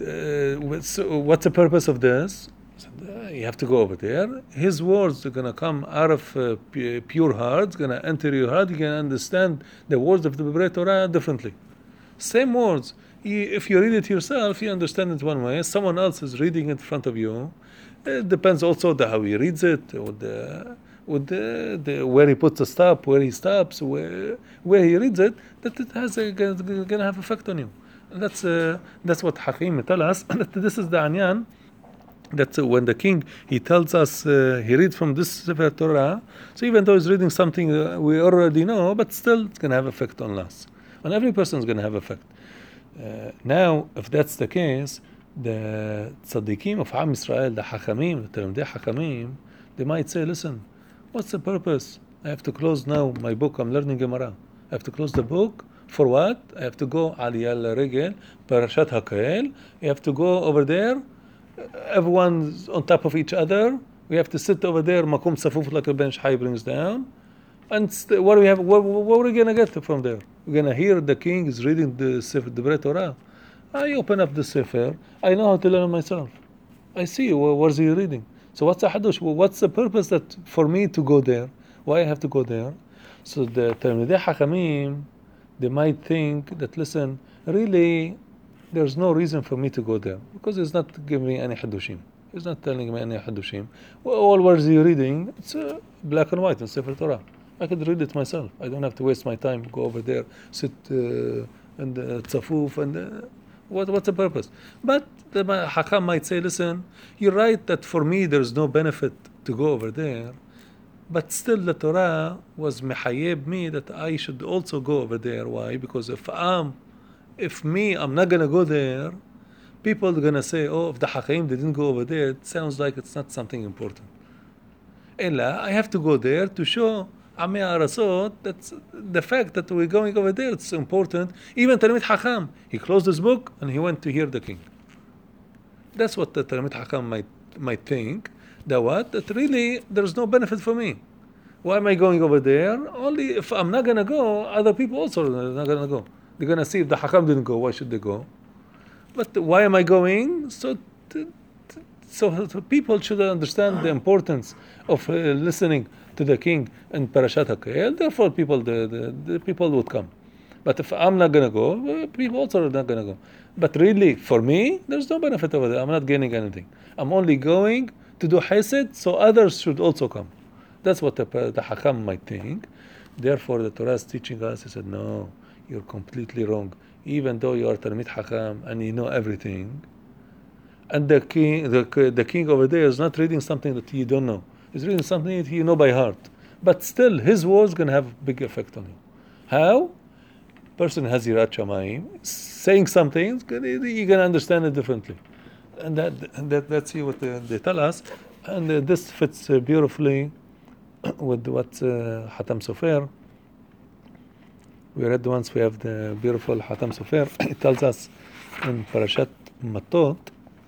so what's the purpose of this? You have to go over there. His words are going to come out of pure heart, going to enter your heart. You can understand the words of the Divrei Torah differently. Same words. If you read it yourself, you understand it one way. Someone else is reading it in front of you. It depends also on how he reads it, with where he puts a stop, where he stops, where he reads it. That it has going to have effect on you. And that's what Hakim tell us. This is the anyan. That when the king, he tells us, he reads from this Sefer Torah, so even though he's reading something we already know, but still it's going to have effect on us. On every person is going to have effect. Now, if that's the case, the tzaddikim of Am Yisrael, the Hakamim, the Talmidei Hakamim, they might say, listen, what's the purpose? I have to close now my book, I'm learning Gemara. I have to close the book. For what? I have to go Aliyah Regel, Parashat HaKel. You have to go over there. Everyone's on top of each other. We have to sit over there, Makom Safuf, like a bench High brings down. And what do we have? What are we going to get from there? We're going to hear the king is reading the Sefer, the Divrei Torah. I open up the Sefer. I know how to learn myself. I see what is he reading. So what's the hadush? What's the purpose that for me to go there? Why I have to go there? So the Talmidei Hakamim, they might think that, listen, really, there's no reason for me to go there because he's not giving me any hadushim. He's not telling me any hadushim. Well, all words he reading, it's black and white in Sefer Torah. I could read it myself. I don't have to waste my time, go over there, sit and tzafuf and what's the purpose? But the Hakam might say, listen, you're right that for me there's no benefit to go over there, but still the Torah was mehayeb me that I should also go over there. Why? Because if I'm not going to go there, people are going to say, oh, if the Hakim didn't go over there, it sounds like it's not something important. Ella, I have to go there to show Amei Arasot that the fact that we're going over there, it's important. Even Talmid Hakam, he closed his book and he went to hear the king. That's what the Talmid Hakam might think. That really there's no benefit for me. Why am I going over there? Only if I'm not going to go, other people also are not going to go. They're going to see if the Hakam didn't go, why should they go? But why am I going? So people should understand the importance of listening to the king in Parashat HaKel. Therefore, the people would come. But if I'm not going to go, people also are not going to go. But really, for me, there's no benefit over there. I'm not gaining anything. I'm only going to do Hesed, so others should also come. That's what the Hakam might think. Therefore, the Torah is teaching us. He said, no, you're completely wrong. Even though you are Talmid Hakam and you know everything, and the king over there is not reading something that you don't know. He's reading something that you know by heart. But still, his words going to have a big effect on you. How? Person has Yirat Shamayim, saying something, you're going to understand it differently. And that's what they tell us. And this fits beautifully with what Hatam Sofer. We read once, we have the beautiful Hatam Sofer. It tells us in Parashat Matot,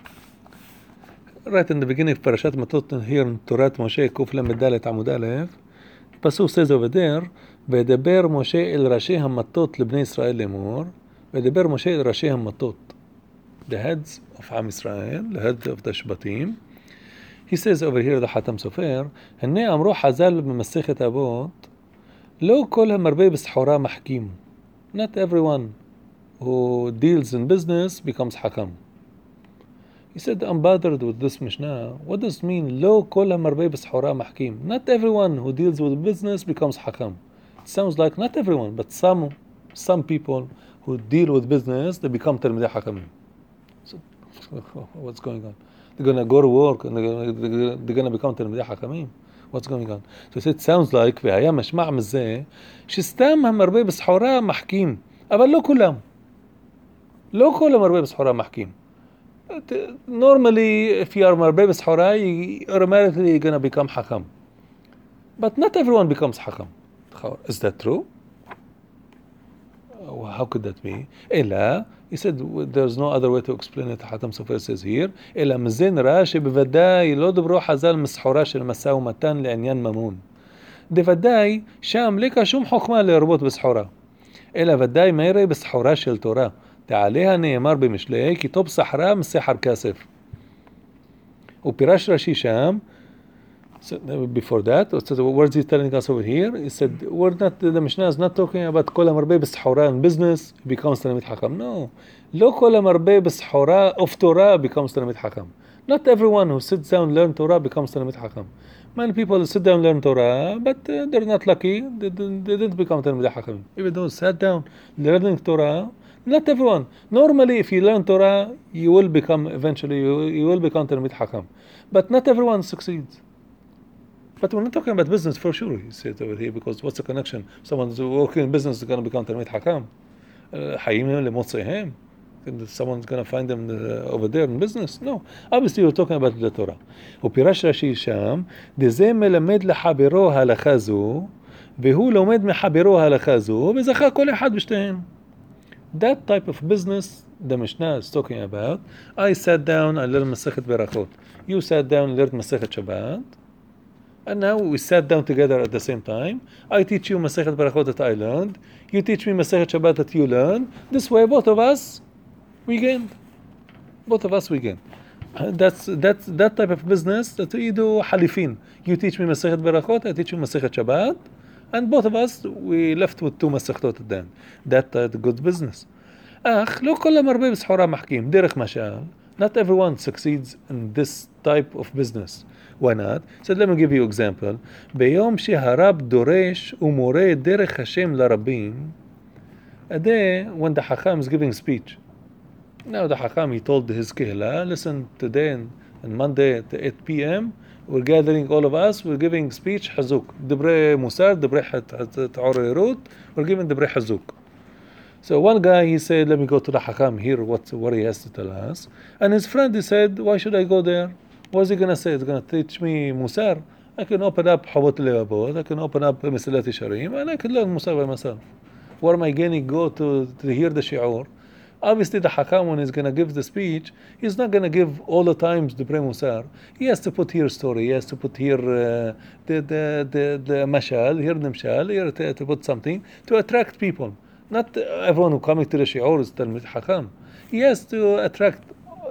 right in the beginning of Parashat Matot, here in Torah Moshe, Kuf Lamed Dalet Amud Aleph, Pasuk says over there, וידבר משה אל ראשי המטות לבני ישראל לאמור, וידבר משה אל ראשי המטות, the heads of Am Yisrael, the heads of the Shbatim. He says over here, the Hatam Sofer, הנה אמרו חז"ל במסכת אבות, לא כל המרבה בסחורה מחכים. Not everyone who deals in business becomes hakam. He said, I'm bothered with this Mishnah. What does it mean? לא כל המרבה בסחורה מחכים. Not everyone who deals with business becomes hakam. It sounds like not everyone, but some people who deal with business, they become Talmidei Hakamim. So what's going on? They're going to go to work and they're going to become Talmidei Hakamim. What's going on? So it sounds like והיה משמע מזה שסתם המרבה בסחורה מחכים, אבל לא כולם. לא כל המרבה בסחורה מחכים. Normally, if you are marbe b'sahura, you automatically gonna become hakam. But not everyone becomes hakam. Is that true? How could that be? إلا, he said there's no other way to explain it. حاتم סופר says here, إلا מזין ראה שבוודאי לא דברו חז"ל מסחורה של משא ומתן לעניין ממון. בוודאי שם ליקה שום חוכמה לרבות בסחורה. אלא ודאי מה יראה בסחורה של תורה. תעליה נאמר במשלי, כתוב סחרה מסחר כסף. ופירש רש"י שם, before that, what is he telling us over here? He said, the Mishnah is not talking about כל המרבה בסחורה in business becomes תלמיד חכם. No. לא כל המרבה בסחורה of Torah becomes תלמיד חכם. Not everyone who sits down and learn Torah becomes תלמיד חכם. Many people sit down and learn Torah, but they're not lucky. They didn't become תלמידי חכם. Even those sat down learning Torah, not everyone. Normally, if you learn Torah, you will become eventually, you will become תלמיד חכם. But not everyone succeeds. But we're not talking about business for sure, he said over here, because what's the connection? Someone who's working in business is going to become תלמיד חכם. חיים למוצאיהם. Someone's going to find them over there in business? No. Obviously, we're talking about the Torah. ופירש רש"י שם, דזה מלמד לחברו הלכה זו, והוא לומד מחברו הלכה זו, וזכה כל אחד בשתיהן. That type of business the Mishnah is talking about. I sat down, I learned Masechet Berachot. You sat down, learned Masechet Shabbat. And now we sat down together at the same time. I teach you Masechet Berachot that I learned. You teach me Masechet Shabbat that you learned. This way, both of us, we gained. Both of us, we gained. That's that type of business that you do halifin. You teach me Masechet Berachot, I teach you Masechet Shabbat. And both of us, we left with two Masechtot at the end. That good business. אך לא כל המרבה בסחורה מחכים. דרך משל, not everyone succeeds in this type of business. Why not? So let me give you an example. ביום שהרב דורש ומורה דרך השם לרבים, a day when the Hakam is giving speech. Now the Hakam, he told his kehla, listen, today and Monday at 8 p.m., we're gathering all of us, we're giving speech hazuk. Debre musar, debre ta'orerut, we're giving debre hazuk. So one guy, he said, let me go to the Hakam, hear what he has to tell us. And his friend, he said, why should I go there? What's he going to say? He's going to teach me musar. I can open up Hawat Levavot, I can open up Mesilat Yesharim, and I can learn musar by myself. What am I going to go to hear the shi'ur? Obviously, the Hakam, when he's going to give the speech, he's not going to give all the times the Pre Musar. He has to put here story, he has to put here the mashal, here the mashal, here to put something to attract people. Not everyone who coming to the shi'ur is Talmid Hakam. He has to attract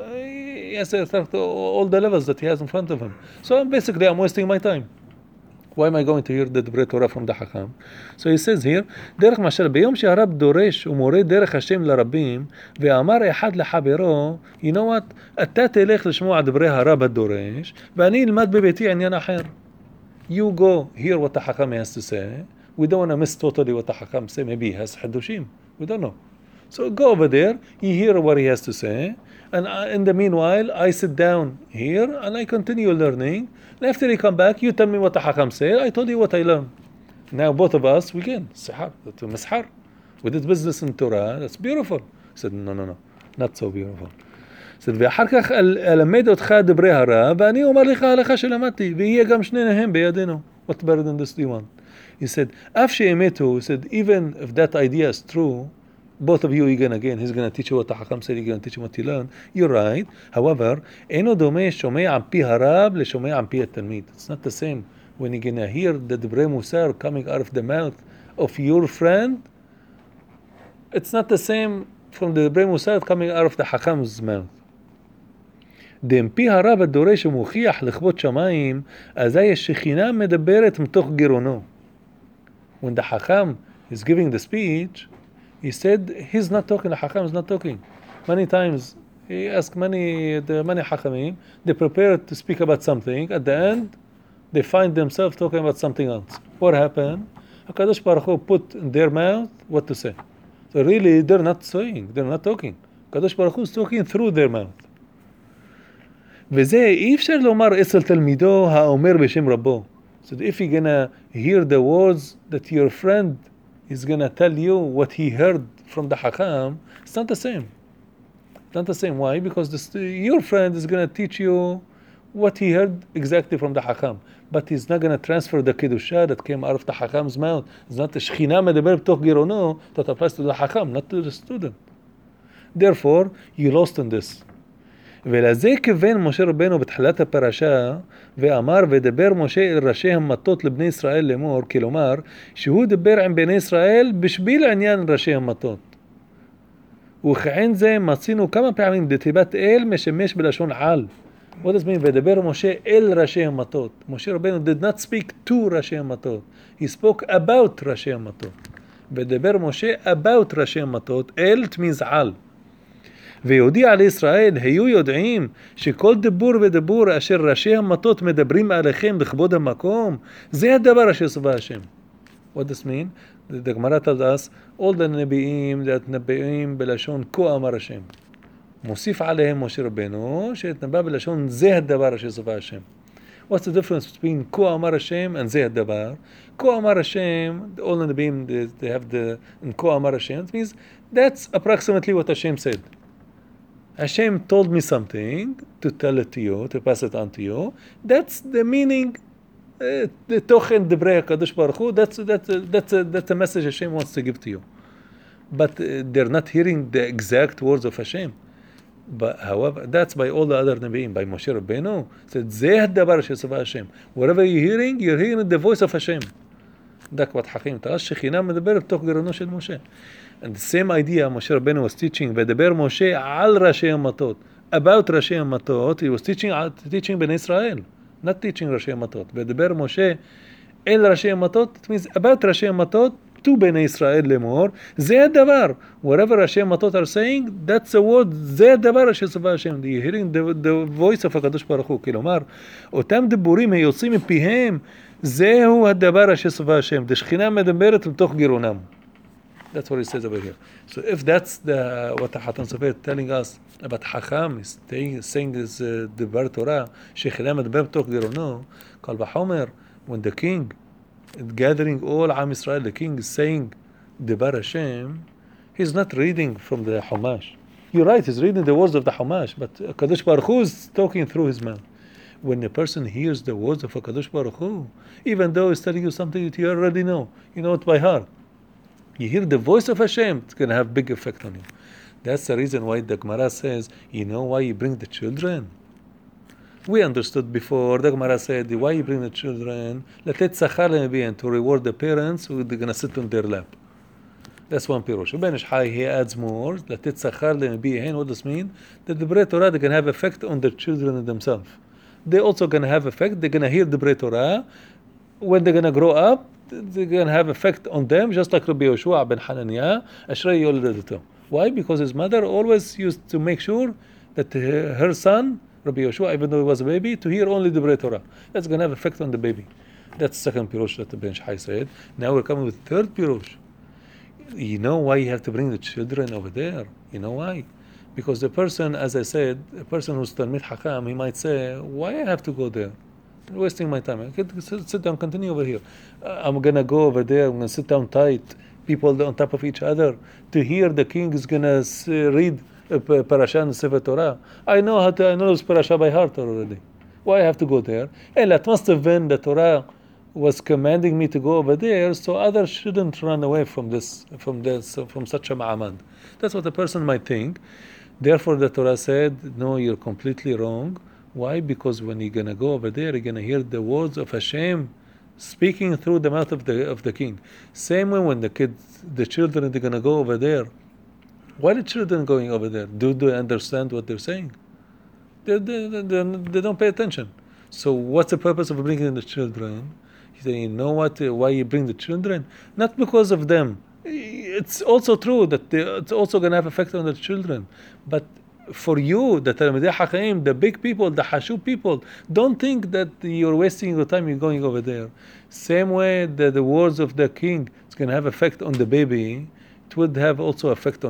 all the levels that he has in front of him. So basically, I'm wasting my time. Why am I going to hear the Debre Torah from the Hakam? So he says here, דרך משל, ביום שהרב דורש ומורה דרך השם לרבים, ואמר אחד לחברו, you know what, אתה תלך לשמוע דברי הרב הדורש, ואני אלמד בביתי עניין אחר. You go hear what the Hakam has to say. We don't want to miss totally what the Hakam say. Maybe he has Hadushim. We don't know. So go over there, you hear what he has to say, and in the meanwhile, I sit down here and I continue learning. And after you come back, you tell me what the Hakam said. I told you what I learned. Now both of us, we can. Sihar, to Mishar. We did business in Torah. That's beautiful. I said, no. Not so beautiful. I said, ואחר כך אלמד אותך דברי הרב, ואני אומר לך הלכה שלמדתי, ויהיה גם שניהם בידינו. What better than this do you want? He said, אף שאמתו, he said, even if that idea is true, both of you, he's going to teach you what the Hakam said, he's going to teach you what you learned. You're right. However, אינו דומה שומע על פי הרב לשומע על פי התלמיד. It's not the same when you're going to hear the דברי מוסר coming out of the mouth of your friend. It's not the same from the דברי מוסר coming out of the Hakam's mouth. דמפי הרב הדורש ומוכיח לכבוד שמיים, אזי השכינה מדברת מתוך גירונו. When the Hakam is giving the speech, he said he's not talking, the Hakam is not talking. Many times he asked many Hakamim, they prepare to speak about something, at the end they find themselves talking about something else. What happened? HaKadosh Baruch Hu put in their mouth what to say. So really they're not saying, they're not talking. HaKadosh Baruch Hu is talking through their mouth. וזה אי אפשר לומר אצל תלמידו האומר בשם רבו. So if you're gonna hear the words that your friend is gonna tell you what he heard from the Hakam, it's not the same. Not the same. Why? Because your friend is going to teach you what he heard exactly from the Hakam. But he's not going to transfer the Kedusha that came out of the Hakam's mouth. It's not the Shechina מדבר בתוך גירונו that applies to the Hakam, not to the student. Therefore, you lost in this. ולזה כיוון משה רבנו בתחילת הפרשה ואמר ודבר משה אל ראשי המטות לבני ישראל לאמור, כלומר שהוא דיבר עם בני ישראל בשביל עניין ראשי המטות. וכעין זה מצינו כמה פעמים דתיבת אל משמש בלשון על. What does it mean? ודבר משה אל ראשי המטות. משה רבנו did not speak to ראשי המטות. He spoke about ראשי המטות. ודבר משה about ראשי המטות. אל it means על. ויודיע לישראל, היו יודעים שכל דיבור ודיבור אשר ראשי המטות מדברים עליכם לכבוד המקום, זה הדבר אשר צווה השם. What does it mean? The Gemara tells us, all the נביאים that נביאים בלשון כה אמר השם. מוסיף עליהם משה רבנו שהתנבא בלשון זה הדבר אשר צווה השם. What's the difference between כה אמר השם and זה הדבר? כה אמר השם, all the נביאים they have the כה אמר השם, it means that's approximately what Hashem said. Hashem told me something to tell it to you, to pass it on to you. That's the meaning. The תוכן דברי הקדוש ברוך הוא, that's a message Hashem wants to give to you. But they're not hearing the exact words of Hashem. But however, that's by all the other Nebi'im, by Moshe Rabbeinu. Said, זה הדבר שצווה Hashem. Whatever you're hearing the voice of Hashem. דק בת חכים, תראה שכינה מדברת בתוך גרונו של משה. And the same idea Moshe Rabbeinu was teaching, ודבר משה על ראשי המטות. About ראשי המטות, he was teaching בני ישראל. Not teaching ראשי המטות. ודבר משה אל ראשי המטות, it means about ראשי המטות to בני ישראל לאמור, זה הדבר. Whatever ראשי המטות are saying, that's the word, זה הדבר אשר צווה השם. You're hearing the voice of הקדוש ברוך הוא. כלומר, אותם דיבורים היוצאים מפיהם, זהו הדבר אשר צווה השם. דשכינה מדברת לתוך גירונם. That's what he says over here. So if that's what the Hatan Sofer is telling us about Hakam is saying this Devar Torah, Shechina מדבר בתוך גירונו, קל וחומר, when the king is gathering all Am Israel, the king is saying Devar Hashem, he's not reading from the Chumash. You're right, he's reading the words of the Chumash, but Kadosh Baruch Hu is talking through his mouth. When a person hears the words of Kadosh Baruch Hu, even though he's telling you something that you already know it by heart, you hear the voice of Hashem, it's going to have big effect on you. That's the reason why the Gemara says, you know why you bring the children? We understood before, the Gemara said, why you bring the children? לתת שכר לנביאים, to reward the parents who are going to sit on their lap. That's one pirush. Ibn Ishai, he adds more, לתת שכר לנביאים, what does it mean? That the Divrei Torah, they're going to have effect on their children themselves. They're also going to have effect, they're going to hear the Divrei Torah. When they're going to grow up, they're going to have effect on them, just like Rabbi Yoshua ben Hananiah, Ashrei Yoledeto. Why? Because his mother always used to make sure that her son, Rabbi Yoshua, even though he was a baby, to hear only the Divrei Torah. That's going to have effect on the baby. That's the second pirush that the Ben Shai said. Now we're coming with the third pirush. You know why you have to bring the children over there? You know why? Because the person, as I said, a person who's Talmid Hakam, he might say, why I have to go there? I'm wasting my time. I can sit down, continue over here. I'm going to go over there, I'm going to sit down tight, people on top of each other, to hear the king is going to read Parasha and Sefer Torah. I know this Parasha by heart already. Why I have to go there? And it must have been the Torah was commanding me to go over there, so others shouldn't run away from such a ma'amad. That's what a person might think. Therefore the Torah said, no, you're completely wrong. Why? Because when you're going to go over there, you're going to hear the words of Hashem speaking through the mouth of the king. Same way when the children, they're going to go over there. Why are the children going over there? Do they understand what they're saying? They don't pay attention. So what's the purpose of bringing the children? You say, you know what? Why you bring the children? Not because of them. It's also true that it's also going to have effect on the children. But for you, the Talmidei Hacham, the big people, the Hashub people, don't think that you're wasting your time, you're going over there. Same way that the words of the king is going to have effect on the baby, it would have also effect on you.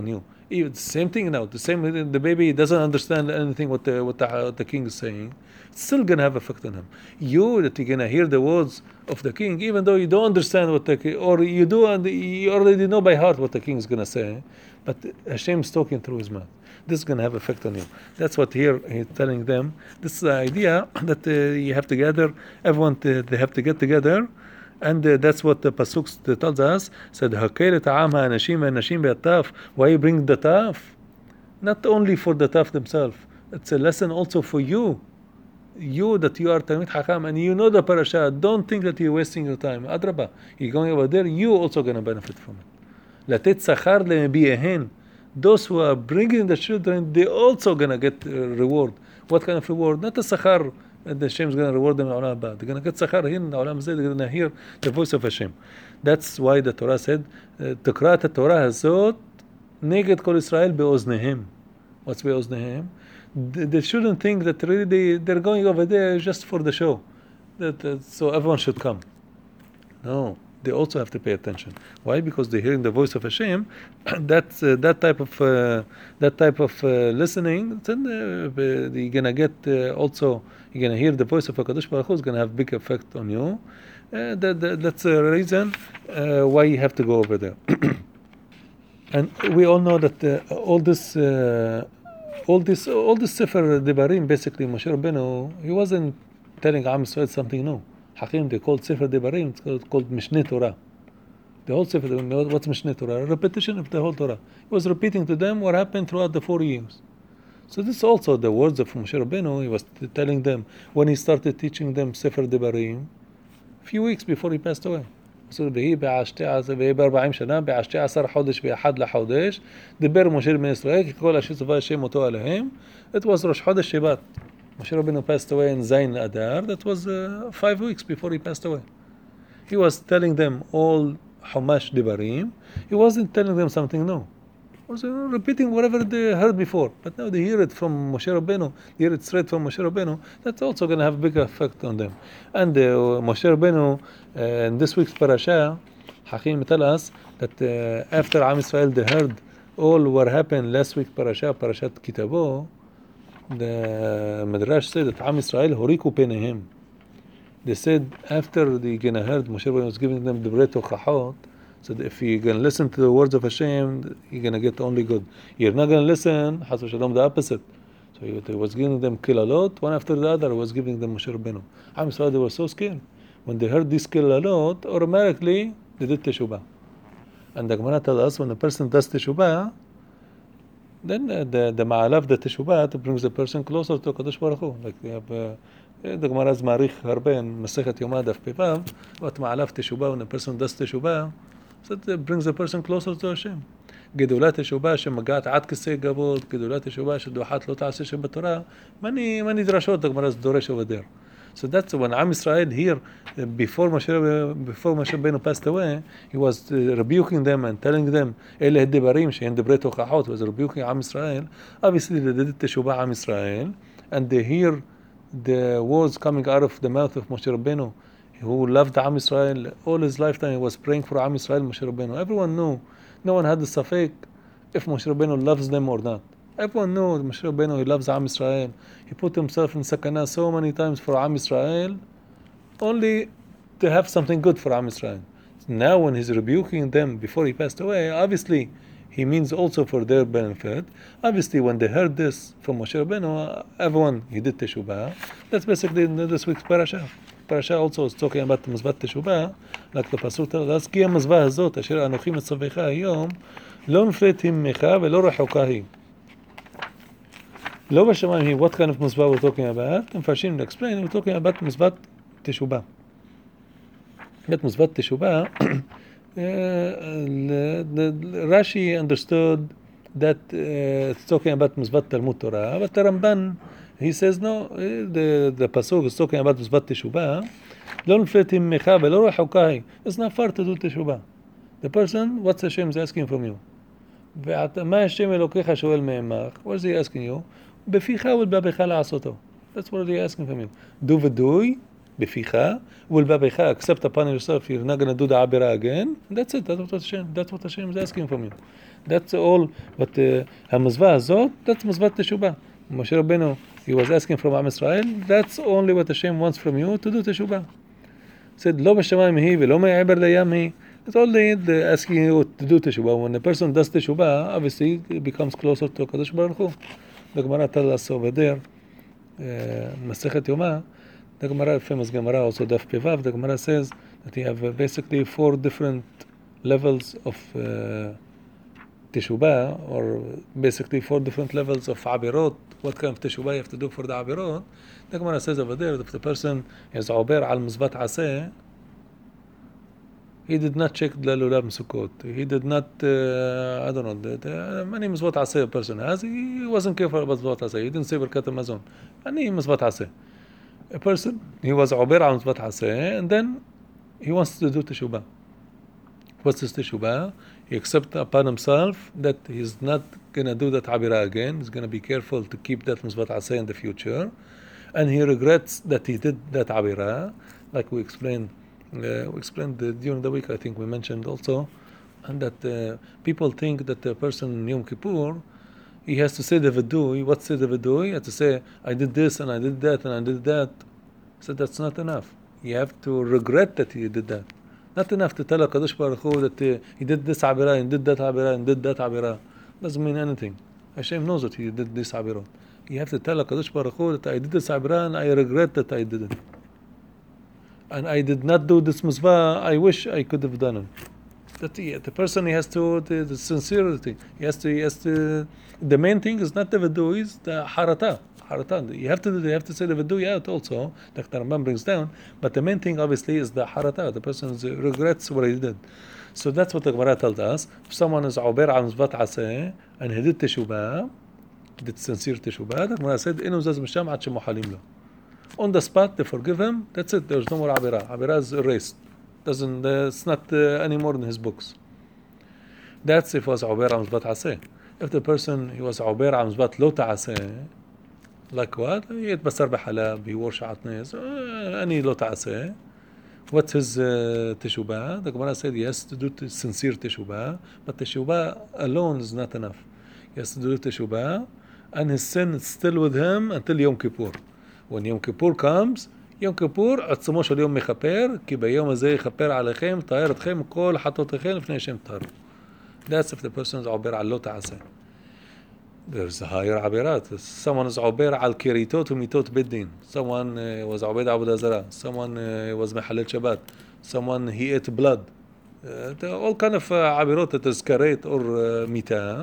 Even the same thing now. The baby doesn't understand anything what the king is saying. It's still gonna have effect on him. You that you're gonna hear the words of the king, even though you don't understand what or you do, and you already know by heart what the king is gonna say, but Hashem is talking through his mouth. This is gonna have effect on you. That's what here he's telling them. This is the idea that you have to gather. Everyone they have to get together. And that's what the Pasuk tells us. Said, "Hakele ta'am ha'anashim ha'anashim be'ataf." Why you bring the taf? Not only for the taf themselves. It's a lesson also for you. You that you are Talmid Hakam and you know the parasha. Don't think that you're wasting your time. Adraba, you're going over there. You also going to benefit from it. Latet sachar le'mebiehen. Those who are bringing the children, they also going to get reward. What kind of reward? Not a sachar. And Hashem is going to reward them in Olam Haba. They're going to get Sachar here in Olam Hazeh. They're going to hear the voice of Hashem. That's why the Torah said, "Tekrat HaTorah hazot neged kol Israel be'oznehem." What's be'oznehem? They shouldn't think that really they're going over there just for the show. So everyone should come. No, they also have to pay attention. Why? Because they're hearing the voice of Hashem. That's that type of listening. Then you're gonna get also. You're gonna hear the voice of Hakadosh Baruch Hu is gonna have big effect on you. That's a reason why you have to go over there. And we all know that all this Sefer Devarim, basically Moshe Rabbeinu, he wasn't telling Am Yisrael something new. Hakim, they called Sefer Devarim, it's called Mishneh Torah. The whole Sefer Devarim, what's Mishneh Torah? A repetition of the whole Torah. He was repeating to them what happened throughout the 4 years. So this is also the words of Moshe Rabbeinu. He was telling them when he started teaching them Sefer Devarim, a few weeks before he passed away. So ויהי ב40 שנה, ב12 חודש באחד לחודש, דיבר משה לבני ישראל, כי כל אשר צווה השם אותו עליהם. It was ראש חודש שבת. Moshe Rabbeinu passed away in Zayin Adar. That was 5 weeks before he passed away. He was telling them all Chumash Devarim. He wasn't telling them something new. He was repeating whatever they heard before. But now they hear it from Moshe Rabbeinu. They hear it straight from Moshe Rabbeinu. That's also going to have a big effect on them. And Moshe Rabbeinu, in this week's parasha, Hakim tell us that after Am Yisrael they heard all what happened last week parashat Kitabo, the Midrash said that Am Yisrael horiku penehem. They said after the gonna heard Moshe Rabbeinu was giving them the Brit Chachot, so if you're gonna listen to the words of Hashem, you're gonna get only good. You're not gonna listen, Has Shalom, the opposite. So he was giving them kilalot, one after the other. Was giving them Moshe Rabbeinu. Am Yisrael, they were so scared. When they heard this kilalot, automatically they did teshubah. And the Gemara tells us when a person does teshubah, then the ma'alav, the teshubah, brings the person closer to Kadosh Baruch Hu. Like they have the Gemara's marich harbe in Masechet Yoma Daf Pevav, but ma'alav teshubah, when a person does teshubah, so it brings the person closer to Hashem. גדולת תשובה שמגעת עד כיסא גבות, גדולת תשובה שדוחת לא תעשה שם בתורה, מני דרשות הגמרא דורש over there. So that's when Am Yisrael here, before Moshe Rabbeinu passed away, he was rebuking them and telling them, אלה הדברים שהן דברי תוכחות, he was rebuking Am Yisrael. Obviously they did teshubah Am Yisrael, and they hear the words coming out of the mouth of Moshe Rabbeinu, who loved Am Yisrael all his lifetime. He was praying for Am Yisrael, Moshe Rabbeinu. Everyone knew. No one had the safek if Moshe Rabbeinu loves them or not. Everyone knew Moshe Rabbeinu, he loves Am Yisrael. He put himself in sakana so many times for Am Yisrael, only to have something good for Am Yisrael. Now when he's rebuking them before he passed away, obviously he means also for their benefit. Obviously when they heard this from Moshe Rabbeinu, everyone, he did teshubah. That's basically this week's parasha. Parasha also is talking about Mizvat Teshubah, like the Pasuk tells us, כי המזבח הזאת, אשר אנוכי מצווך היום, לא נפלאת ממך ולא רחוקה היא. לא בשמיים היא, what kind of מזבח we're talking about? מפרשים explain, we're talking about מזבח תשובah. That מזבח תשובah, Rashi understood that it's talking about מזבח תלמוד תורה, but the Ramban, he says no, the Pasuk is talking about Mizvat Teshubah. לא נפלאת ממך ולא רחוקה היא. It's not far to do Teshubah. The person, what's Hashem is asking from you? מה השם אלוקיך שואל מעמך? What is he asking you? בפיך ולבבך לעשותו. That's what he asking from you. Do ודוי, בפיך, ולבביך, accept upon yourself, you're not going to do the עבירה again, that's it, that's what Hashem is asking from you. That's all, but המזווה הזאת, that's מזוות תשובה. משה רבנו, he was asking from עם ישראל, that's only what Hashem wants from you, to do תשובה. said, לא בשמיים היא ולא מעבר לים היא. It's only asking you to do תשובה. When a person does תשובה, obviously he becomes closer to הקדוש ברוך הוא. The Gemara tells us over there, מסכת יומא, the Gemara, famous Gemara, also Daf Pevav, the Gemara says that you have basically 4 different levels of teshubah, or basically 4 different levels of abirot. What kind of teshubah you have to do for the abirot? The Gemara says over there that if the person is ober al mizvat aseh, he did not check the lulav Sukkot. He did not, I don't know, many mizvat aseh a person has. He wasn't careful about mizvat aseh. He didn't say Birkat Hamazon. Many mizvat aseh. A person, he was ober al mizvat aseh, and then he wants to do teshubah. What's this teshubah? He accepts upon himself that he's not going to do that abira again. He's going to be careful to keep that mizvat aseh in the future. And he regrets that he did that abira, like we explained during the week. I think we mentioned also, and that people think that the person in Yom Kippur, he has to say the vidui. What's say the vidui? He has to say, I did this and I did that and I did that. So that's not enough. You have to regret that you did that. Not enough to tell HaKadosh Baruch Hu that he did this abira and did that abira and did that abira. Doesn't mean anything. Hashem knows that he did this abirot. You have to tell HaKadosh Baruch Hu that I did this abira and I regret that I did it. And I did not do this mizvah, I wish I could have done it. That the person, he has to, the sincerity. He has to, the main thing is not the vidu, is the harata. You have to say the vidu out also, Dr. Rambam brings down, but the main thing obviously is the harata. The person regrets what he did. So that's what the Gemara tells us. If someone is ober al mizvat aseh, and he did teshubah, did sincere teshubah, the Gemara said, inu zaz misham ad shemohalim lo. On the spot, they forgive him, that's it, there's no more abira. Abira is erased. It's not anymore in his books. That's if it was ober al mizvat aseh. If the person, he was ober al mizvat lo ta'aseh, like what? He ate basar b'halab, he wore sha'atnes, any lo ta'aseh. What's his teshubah? The Gemara said he has to do sincere teshubah, but teshubah alone is not enough. He has to do teshubah, and his sin is still with him until Yom Kippur. When Yom Kippur comes, יום כיפור, עצמו של יום מכפר, כי ביום הזה יכפר עליכם, תאר אתכם כל חטאותיכם לפני השם תארו. That's if the person is עובר על לא תעשה. There's a higher עבירת. Someone is עובר על כריתות ומיתות בית דין. Someone was עובד עבודה זרה. Someone was מחלל שבת. Someone he ate blood. All kind of עבירות that is כרת or מיתה.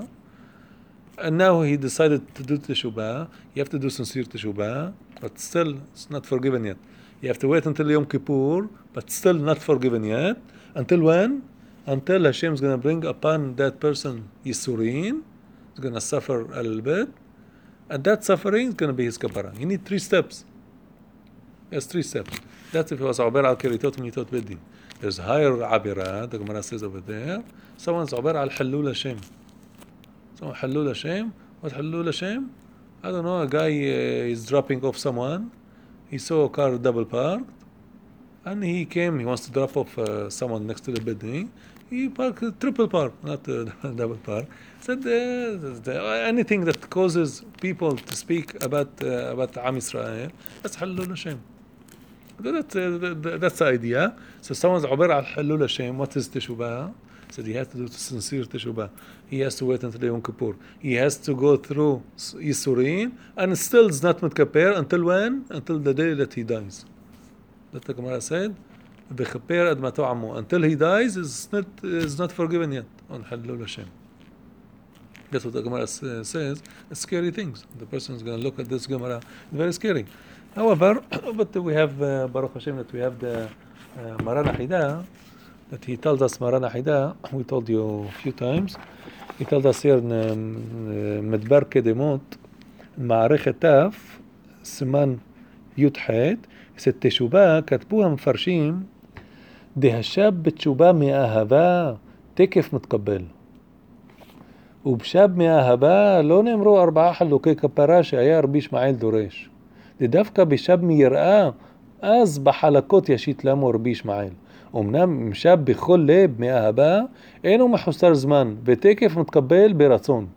And now he decided to do teshubah. You have to do sincere teshubah, but still it's not forgiven yet. You have to wait until Yom Kippur, but still not forgiven yet. Until when? Until Hashem is going to bring upon that person Yisurin. He's going to suffer a little bit. And that suffering is going to be his kapara. You need 3 steps. Yes, 3 steps. That's if it was Uber al Keritot Mitot Bedin. There's higher Abira, the Gemara says over there. Someone's Uber al Halul Hashem. So Halul Hashem. What Halul Hashem? I don't know, a guy is dropping off someone. He saw a car double parked. And he came, he wants to drop off someone next to the building. He parked triple park, not double park. Said anything that causes people to speak about Am Yisrael, that's Halul Hashem. That's the idea. So someone's Uber al Halul Hashem. What is Teshubah? Said he has to do sincere Teshubah. He has to wait until Yom Kippur. He has to go through Yisurin, and still is not mitkaper until when? Until the day that he dies. That the Gemara said, "B'chaper ad mato amo." Until he dies, is not forgiven yet on Halul Hashem. That's what the Gemara says. It's scary things. The person is going to look at this Gemara. It's very scary. However, but we have Baruch Hashem that we have the Maran Ahida, that he tells us Maran Ahida. We told you a few times. He told us here in Medbar Kedemot, Ma'arechet Taf, Siman Yud Het. He said, תשובה, כתבו המפרשים, דהשב בתשובה מאהבה, תקף מתקבל. ובשב מאהבה לא נאמרו 4 חלוקי כפרה שהיה רבי ישמעאל דורש. דווקא בשב מיראה, אז בחלקות ישית למו רבי ישמעאל. אמנם משב בכל לב מאהבה, אינו מחוסר זמן, ותקף מתקבל ברצון.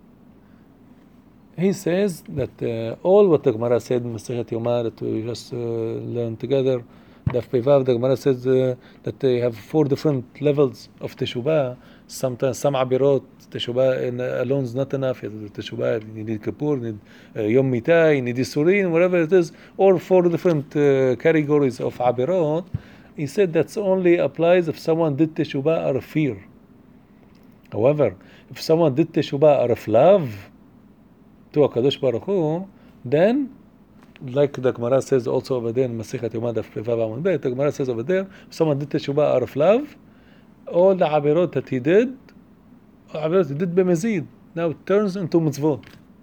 He says that all what the Gemara said in Masechet Yoma that we just learned together, Daf Pevav, the Gemara says that they have 4 different levels of teshubah. Sometimes some abirot teshubah alone is not enough. Teshubah, you need Kippur, you need Yom Mitah, you need Isurin, whatever it is, or 4 different categories of abirot. He said that only applies if someone did teshubah out of fear. However, if someone did teshubah out of love to HaKadosh Baruch Hu, then, like the Gemara says also over there in Masechet Yoma Daf Pevav Amud Bet, the Gemara says over there, if someone did teshubah out of love, all the abirot that he did b'mezid, now it turns into mitzvot.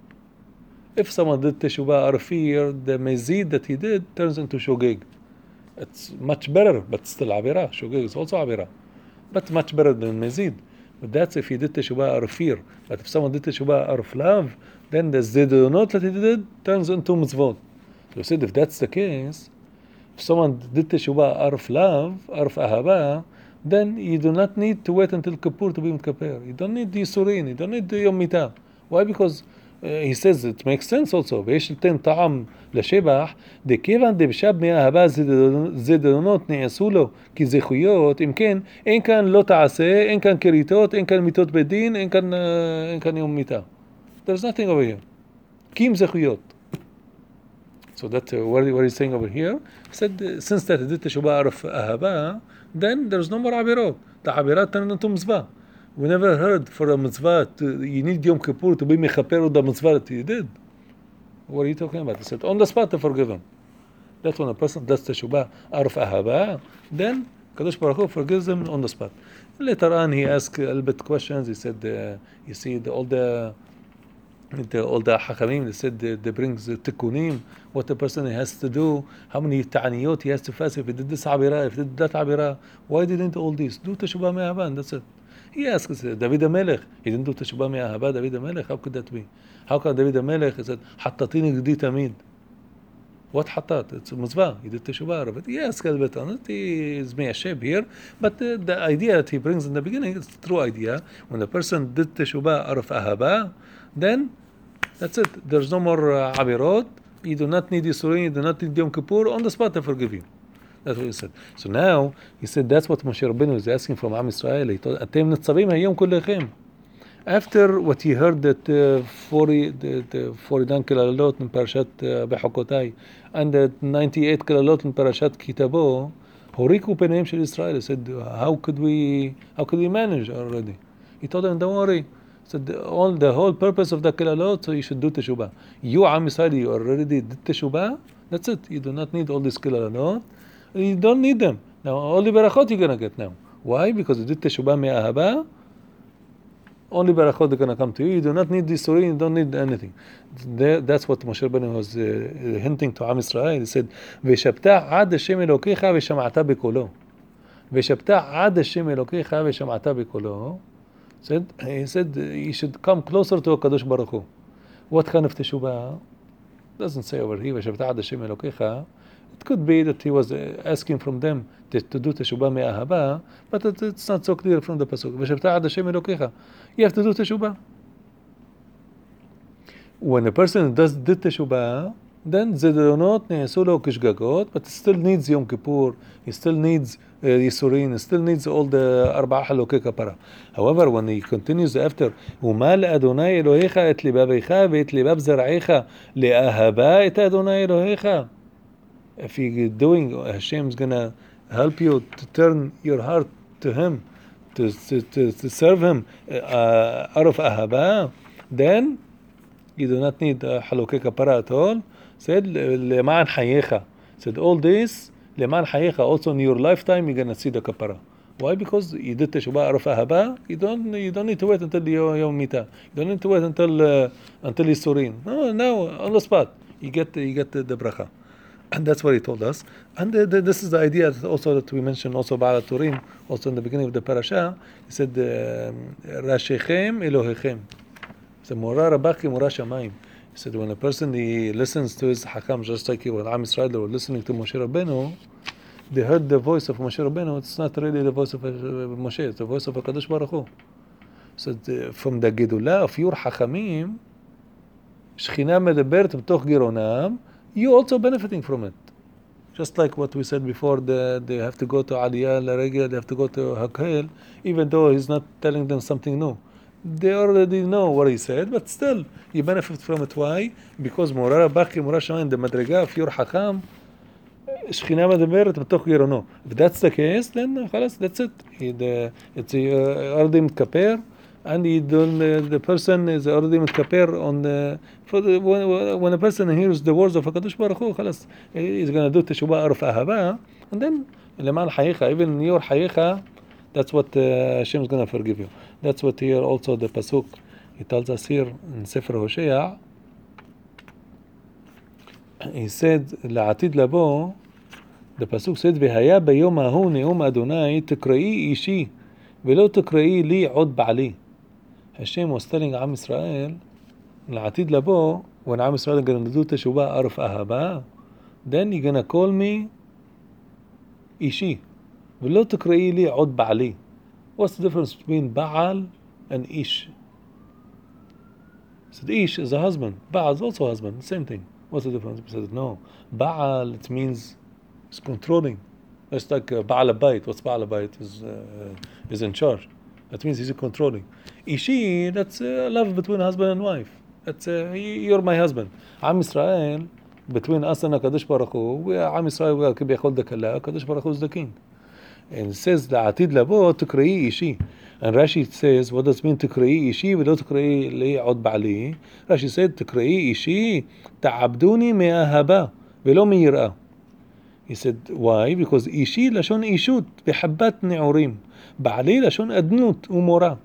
If someone did teshubah out of fear, the mezid that he did turns into shogeg. It's much better, but still abira. Shogeg is also abira, but much better than mezid. But that's if he did teshubah out of fear. But if someone did teshubah out of love, then the zidonot that he did turns into mitzvot. So you said if that's the case, if someone did teshubah out of love, out of ahava, then you do not need to wait until Kippur to be mitkaper. You don't need the Yisurin, you don't need the Yom Mitah. Why? Because he says it makes sense also. ויש לתן טעם לשבח, דכיוון דבשב מאהבה זדונות נעשו לו כזכויות, אם כן, אין כאן לא תעשה, אין כאן כריתות, אין כאן מיתות בדין, אין כאן יום מיתה. There's nothing over here. כי אם זכויות. So that's what he's saying over here. He said, since that he did teshubah out of ahava, then there's no more abirot. The abirat turned into mitzvah. We never heard for a mitzvah, you need Yom Kippur to be mechaper the mitzvah that you did. What are you talking about? He said, on the spot to forgive him. That's when a person does teshubah out of ahava, then Kadosh Baruch Hu forgives him on the spot. Later on, he asked a little bit questions. He said, you see, all the Hakamim, they said they brings the tikkunim, what the person has to do, how many ta'aniyot he has to fast, if he did this abira, if he did that abira, why didn't all this? Do teshubah me'ahava, and that's it. He asked, David HaMelech, he didn't do teshubah me'ahava, David HaMelech, how could that be? How can David HaMelech, he said, hattatini gdi tamid. What hattat? It's a mitzvah, he did teshubah out of it. He asked a little bit on it, he is meyasheb here, but the idea that he brings in the beginning is the true idea. When the person did teshubah out of ahava, then that's it. There's no more abirot. You do not need Yisurin, you do not need Yom Kippur. On the spot, I forgive you. That's what he said. So now, he said that's what Moshe Rabbeinu is asking from Am Yisrael. He told, Atem nitzavim hayom kullechem. After what he heard that 40 dan kilalot in Parashat Bechokotai and the 98 kilalot in Parashat Kitabo, horiku peneim shel Israel. He said, how could we manage already? He told them, don't worry. So the whole purpose of the kilalot, so you should do teshubah. You, Am Yisrael, you already did teshubah. That's it. You do not need all these kilalot. You don't need them. Now, all the barachot you're going to get now. Why? Because you did teshubah me'ahaba. Only barachot are going to come to you. You do not need the Yisurin. You don't need anything. That's what Moshe Rabbeinu was hinting to Am Yisrael. He said, "V'shabta ad Hashem Elokecha v'shamata b'kolo." V'shabta ad Hashem Elokecha v'shamata b'kolo. He said you should come closer to HaKadosh Baruch Hu. What kind of teshubah? Doesn't say over here. V'shabta ad Hashem Elokecha. It could be that he was asking from them to do teshubah me'ahaba, but it's not so clear from the pasuk. V'shabta ad Hashem Elokecha. You have to do teshubah. When a person did teshubah, then zedonot ne'esu lo kishgagot, but it still needs Yom Kippur, he still needs Yisurin, he still needs all the Arba'a Halokei Kapara. However, when he continues after, Umal Adonai Elohecha et libabecha ve'et libab zar'echa le'ahaba et Adonai Elohecha. If you're doing, Hashem's gonna help you to turn your heart to Him, to serve Him out of ahaba, then you do not need Halokei Kapara at all. Said le'man hayecha. Said all this le'man hayecha. Also in your lifetime you're gonna see the kapara. Why? Because you did teshubah out of ahaba. You don't need to wait until Yom Mitah. You don't need to wait until Yisurin. No, on the spot you get the bracha, and that's what he told us. And this is the idea also that we mentioned also Ba'al Turim, also in the beginning of the parasha. He said Rashechem Elohechem. So Mora Rabachim Mora Shamayim. He said when a person he listens to his Hakam, just like when Am Yisrael were listening to Moshe Rabbeinu, they heard the voice of Moshe Rabbeinu. It's not really the voice of Moshe, it's the voice of HaKadosh Baruch Hu. So from the Gedulah of your Hakamim, Shechina medeberet b'toch gironam, you also benefiting from it. Just like what we said before, they have to go to Aliyah Laregel, they have to go to Hakel, even though he's not telling them something new. They already know what he said, but still, you benefit from it. Why? Because Morara Baki, Morara Shaman, the Madriga of your Hakam, Shechina medeberet b'toch girono. If that's the case, then خلاص, that's it. It's already mitkaper, and the person is already mitkaper on the. When a person hears the words of HaKadosh Baruch Hu, خلاص, he's going to do teshuvah aruf ahava, and then leman hayecha, even your hayecha, that's what Hashem is going to forgive you. That's what here also the pasuk, he tells us here in Sefer Hosea. He said, לעתיד לבוא, the pasuk said, והיה ביום ההוא נאום אדוני, תקראי אישי, ולא תקראי לי עוד בעלי. Hashem was telling Am Yisrael, לעתיד לבוא, when Am Yisrael is going to do teshuvah aruf ahava, then you're going to call me אישי, ולא תקראי לי עוד בעלי. What's the difference between Baal and Ish? He said Ish is a husband, Baal is also a husband, same thing. What's the difference? He said no. Baal, it means it's controlling. It's like Baal Abayit. What's Baal Abayit? Is in charge. That means he's controlling. Ishi, that's love between husband and wife. That's you're my husband. Am Yisrael, between us and HaKadosh Baruch Hu, Am Yisrael, we are kibiyachol dekala, HaKadosh Baruch Hu is the king. And it says, לעתיד לבוא תקראי אישי. And Rashi says, what does it mean תקראי אישי ולא תקראי לי עוד בעלי? Rashi said, תקראי אישי, תעבדוני מאהבה ולא מיראה. He said, why? Because אישי לשון אישות בחבת נעורים. בעלי לשון אדנות ומורה.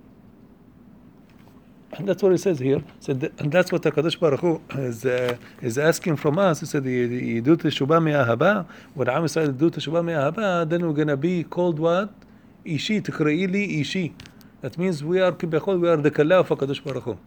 And that's what he says here. Said, and that's what HaKadosh Baruch Hu is asking from us. He said, you do teshuvah me'ahaba. When Am Yisrael do teshuvah me'ahaba, then we're going to be called what? Ishi, tikre'i li ishi. That means we are kibechol, we are the kala of HaKadosh Baruch Hu.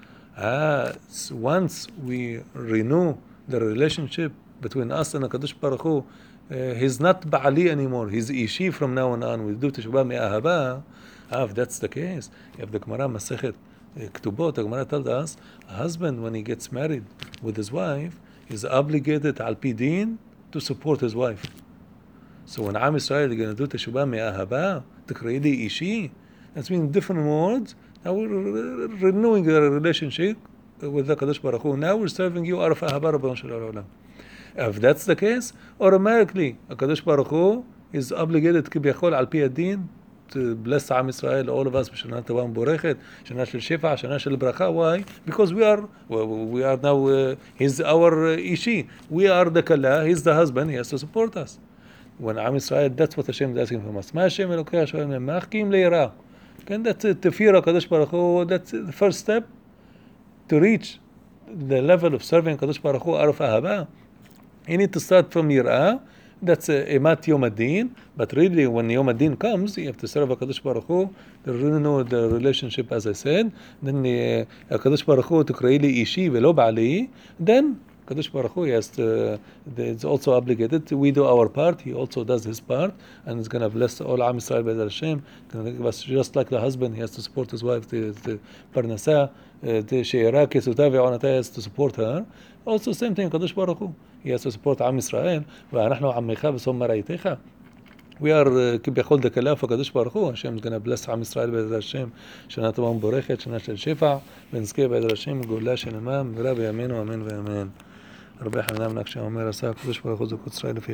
So once we renew the relationship between us and HaKadosh Baruch Hu, he's not Ba'ali anymore. He's Ishi from now on. We do teshuvah me'ahaba. If that's the case, you have the Gemara Masechet Ketubot, the Gemara tells us, a husband, when he gets married with his wife, is obligated al pi din to support his wife. So when Am Yisrael is going to do teshuvah me'ahaba, tikre'i li ishi, that's means different words. Now we're renewing the relationship with the HaKadosh Baruch Hu. Now we're serving you aruf ahaba Rabban Shel Olam. If that's the case, automatically HaKadosh Baruch Hu is obligated kibiyachol al pi din to bless Am Yisrael, all of us, Shana Tova M'Borechet, Shana Shel Shefa, Shana Shel Bracha. Why? Because we are now, he's our Ishi. We are the Kala, he's the husband, he has to support us. When Am Yisrael, that's what Hashem is asking from us. Ma Hashem Elokei Hashem Machkim Le'ira. And that's it, to fear HaKadosh Baruch Hu, that's the first step to reach the level of serving HaKadosh Baruch Hu, Aruf Ahaba. You need to start from Yir'ah. That's Emat Yom Adin, but really when Yom Adin comes, you have to serve HaKadosh Baruch Hu, to renew the relationship as I said, then HaKadosh Baruch Hu תקראי לי אישי ולא בעלי, then HaKadosh Baruch Hu is also obligated, we do our part, he also does his part, and he's going to bless all Am Yisrael B'ezras Hashem, just like the husband, he has to support his wife, to Parnasah, she'ira kesutah ve'onatah, he has to support her. Also same thing, HaKadosh Baruch Hu, he has to support Am Yisrael. ואנחנו עמך ושום מראיתך. We are כביכול דקלה of HaKadosh Baruch Hu. Hashem is going to bless Am Yisrael בעזרת השם. שנה טובה ומבורכת, שנה של שפע, ונזכה בעזרת השם גאולה שלמה, מהרה בימינו אמן ואמן. הרבה חמדה מנהג שאומר עשה הקדוש ברוך הוא זכות ישראל לפי